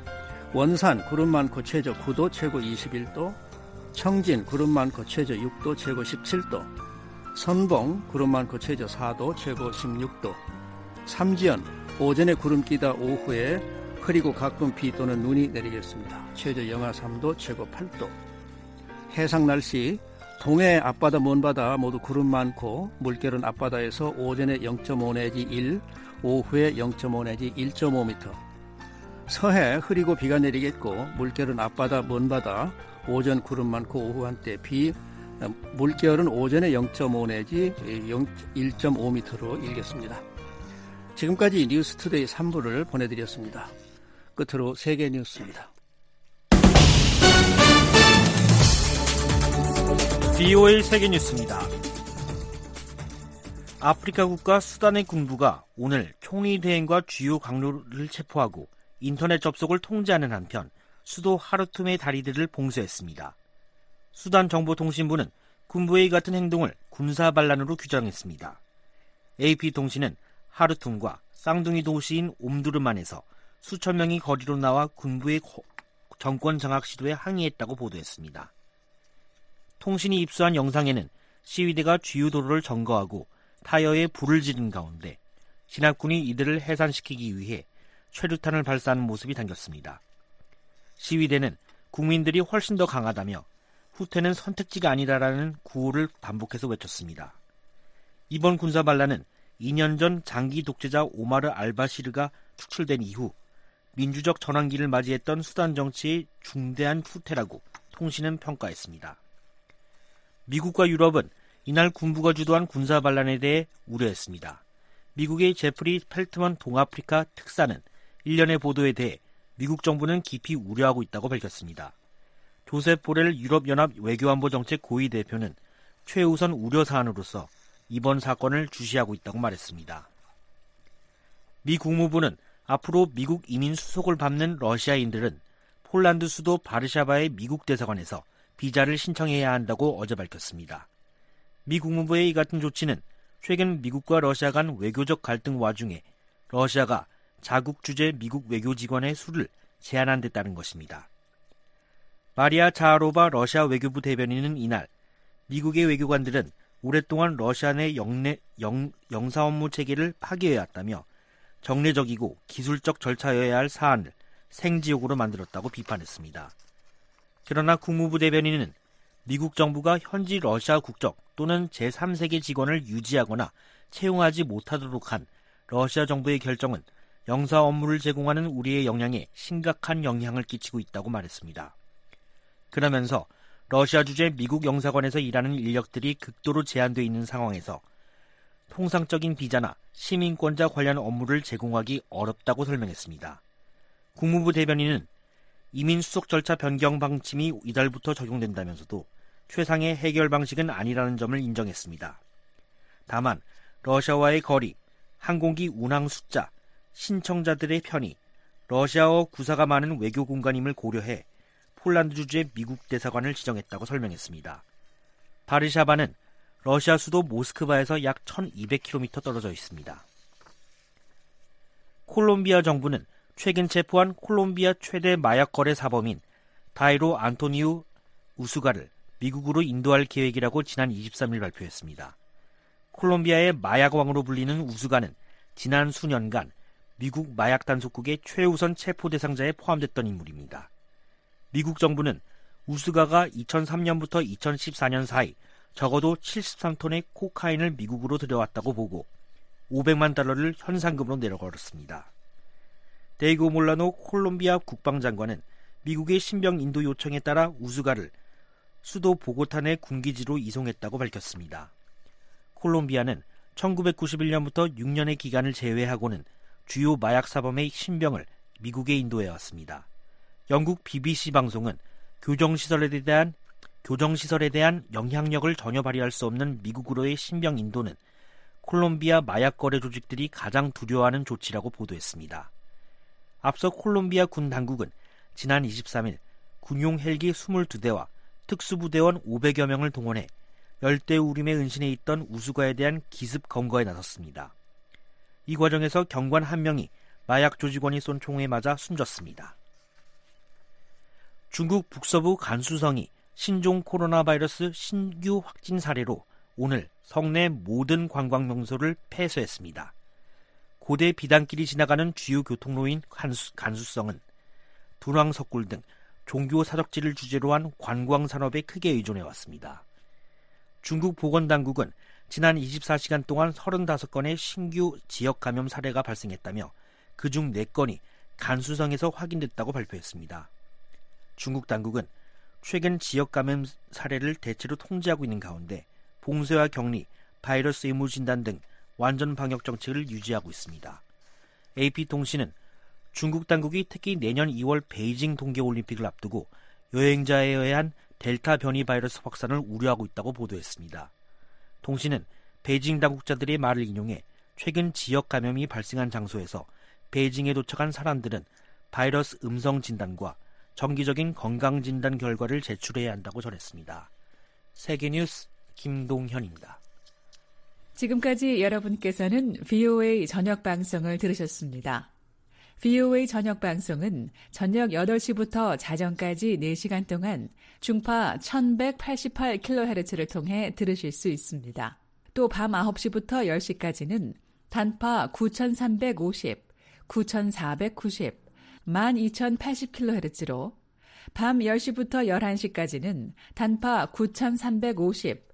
원산 구름 많고 최저 9도, 최고 21도. 청진 구름 많고 최저 6도, 최고 17도. 선봉 구름 많고 최저 4도, 최고 16도. 삼지연 오전에 구름 끼다 오후에 흐리고 가끔 비 또는 눈이 내리겠습니다. 최저 영하 3도, 최고 8도. 해상 날씨 동해 앞바다 먼바다 모두 구름 많고 물결은 앞바다에서 오전에 0.5 내지 1, 오후에 0.5 내지 1.5m. 서해 흐리고 비가 내리겠고 물결은 앞바다 먼바다 오전 구름 많고 오후 한때 비, 물결은 오전에 0.5 내지 1.5m로 일겠습니다. 지금까지 뉴스투데이 3부를 보내드렸습니다. 끝으로 세계 뉴스입니다. BOA 세계 뉴스입니다. 아프리카 국가 수단의 군부가 오늘 총리 대행과 주요 강요를 체포하고 인터넷 접속을 통제하는 한편 수도 하르툼의 다리들을 봉쇄했습니다. 수단 정보통신부는 군부의 같은 행동을 군사반란으로 규정했습니다. AP통신은 하르툼과 쌍둥이 도시인 옴두르만에서 수천 명이 거리로 나와 군부의 정권 장악 시도에 항의했다고 보도했습니다. 통신이 입수한 영상에는 시위대가 주요 도로를 점거하고 타이어에 불을 지른 가운데 진압군이 이들을 해산시키기 위해 최루탄을 발사하는 모습이 담겼습니다. 시위대는 국민들이 훨씬 더 강하다며 후퇴는 선택지가 아니라라는 구호를 반복해서 외쳤습니다. 이번 군사반란은 2년 전 장기 독재자 오마르 알바시르가 축출된 이후 민주적 전환기를 맞이했던 수단 정치의 중대한 후퇴라고 통신은 평가했습니다. 미국과 유럽은 이날 군부가 주도한 군사반란에 대해 우려했습니다. 미국의 제프리 펠트먼 동아프리카 특사는 일련의 보도에 대해 미국 정부는 깊이 우려하고 있다고 밝혔습니다. 조셉 보렐 유럽연합 외교안보정책 고위 대표는 최우선 우려사안으로서 이번 사건을 주시하고 있다고 말했습니다. 미 국무부는 앞으로 미국 이민 수속을 밟는 러시아인들은 폴란드 수도 바르샤바의 미국 대사관에서 비자를 신청해야 한다고 어제 밝혔습니다. 미 국무부의 이 같은 조치는 최근 미국과 러시아 간 외교적 갈등 와중에 러시아가 자국 주재 미국 외교직원의 수를 제한한 데 따른 것입니다. 마리아 자하로바 러시아 외교부 대변인은 이날 미국의 외교관들은 오랫동안 러시아 내 영사 업무 체계를 파괴해왔다며 정례적이고 기술적 절차여야 할 사안을 생지옥으로 만들었다고 비판했습니다. 그러나 국무부 대변인은 미국 정부가 현지 러시아 국적 또는 제3세계 직원을 유지하거나 채용하지 못하도록 한 러시아 정부의 결정은 영사 업무를 제공하는 우리의 역량에 심각한 영향을 끼치고 있다고 말했습니다. 그러면서 러시아 주재 미국 영사관에서 일하는 인력들이 극도로 제한되어 있는 상황에서 통상적인 비자나 시민권자 관련 업무를 제공하기 어렵다고 설명했습니다. 국무부 대변인은 이민 수속 절차 변경 방침이 이달부터 적용된다면서도 최상의 해결 방식은 아니라는 점을 인정했습니다. 다만 러시아와의 거리, 항공기 운항 숫자, 신청자들의 편의, 러시아어 구사가 많은 외교 공간임을 고려해 폴란드 주재 미국 대사관을 지정했다고 설명했습니다. 바르샤바는 러시아 수도 모스크바에서 약 1200km 떨어져 있습니다. 콜롬비아 정부는 최근 체포한 콜롬비아 최대 마약 거래 사범인 다이로 안토니우 우수가를 미국으로 인도할 계획이라고 지난 23일 발표했습니다. 콜롬비아의 마약왕으로 불리는 우수가는 지난 수년간 미국 마약 단속국의 최우선 체포 대상자에 포함됐던 인물입니다. 미국 정부는 우수가가 2003년부터 2014년 사이 적어도 73톤의 코카인을 미국으로 들여왔다고 보고 $500만 달러를 현상금으로 내려걸었습니다. 데이고 몰라노 콜롬비아 국방장관은 미국의 신병 인도 요청에 따라 우수가를 수도 보고타 내 군기지로 이송했다고 밝혔습니다. 콜롬비아는 1991년부터 6년의 기간을 제외하고는 주요 마약 사범의 신병을 미국에 인도해왔습니다. 영국 BBC 방송은 교정시설에 대한 영향력을 전혀 발휘할 수 없는 미국으로의 신병 인도는 콜롬비아 마약 거래 조직들이 가장 두려워하는 조치라고 보도했습니다. 앞서 콜롬비아 군 당국은 지난 23일 군용 헬기 22대와 특수부대원 500여 명을 동원해 열대우림에 은신해 있던 우수가에 대한 기습 검거에 나섰습니다. 이 과정에서 경관 한 명이 마약 조직원이 쏜 총에 맞아 숨졌습니다. 중국 북서부 간수성이 신종 코로나 바이러스 신규 확진 사례로 오늘 성내 모든 관광 명소를 폐쇄했습니다. 고대 비단길이 지나가는 주요 교통로인 간수성은 분황석굴 등 종교 사적지를 주제로 한 관광 산업에 크게 의존해왔습니다. 중국 보건당국은 지난 24시간 동안 35건의 신규 지역 감염 사례가 발생했다며 그중 4건이 간수성에서 확인됐다고 발표했습니다. 중국 당국은 최근 지역 감염 사례를 대체로 통제하고 있는 가운데 봉쇄와 격리, 바이러스 의무 진단 등 완전 방역 정책을 유지하고 있습니다. AP통신은 중국 당국이 특히 내년 2월 베이징 동계올림픽을 앞두고 여행자에 의한 델타 변이 바이러스 확산을 우려하고 있다고 보도했습니다. 통신은 베이징 당국자들의 말을 인용해 최근 지역 감염이 발생한 장소에서 베이징에 도착한 사람들은 바이러스 음성 진단과 정기적인 건강진단 결과를 제출해야 한다고 전했습니다. 세계뉴스 김동현입니다. 지금까지 여러분께서는 VOA 저녁방송을 들으셨습니다. VOA 저녁방송은 저녁 8시부터 자정까지 4시간 동안 중파 1188kHz를 통해 들으실 수 있습니다. 또 밤 9시부터 10시까지는 단파 9350, 9490, 12080kHz로 밤 10시부터 11시까지는 단파 9350,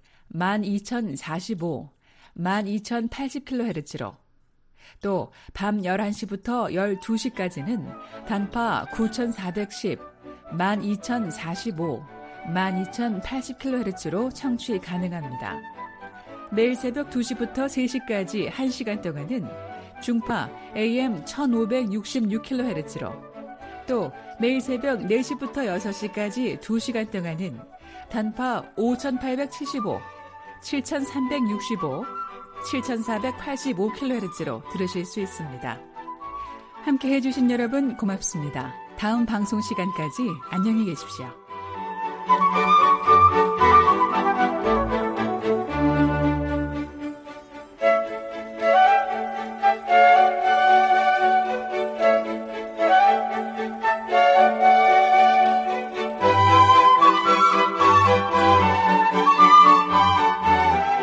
12045, 12080kHz로 또 밤 11시부터 12시까지는 단파 9410, 12045, 12080kHz로 청취 가능합니다. 매일 새벽 2시부터 3시까지 1시간 동안은 중파 AM 1566kHz로 또 매일 새벽 4시부터 6시까지 2시간 동안은 단파 5875, 7365, 7485kHz로 들으실 수 있습니다. 함께 해주신 여러분 고맙습니다. 다음 방송 시간까지 안녕히 계십시오.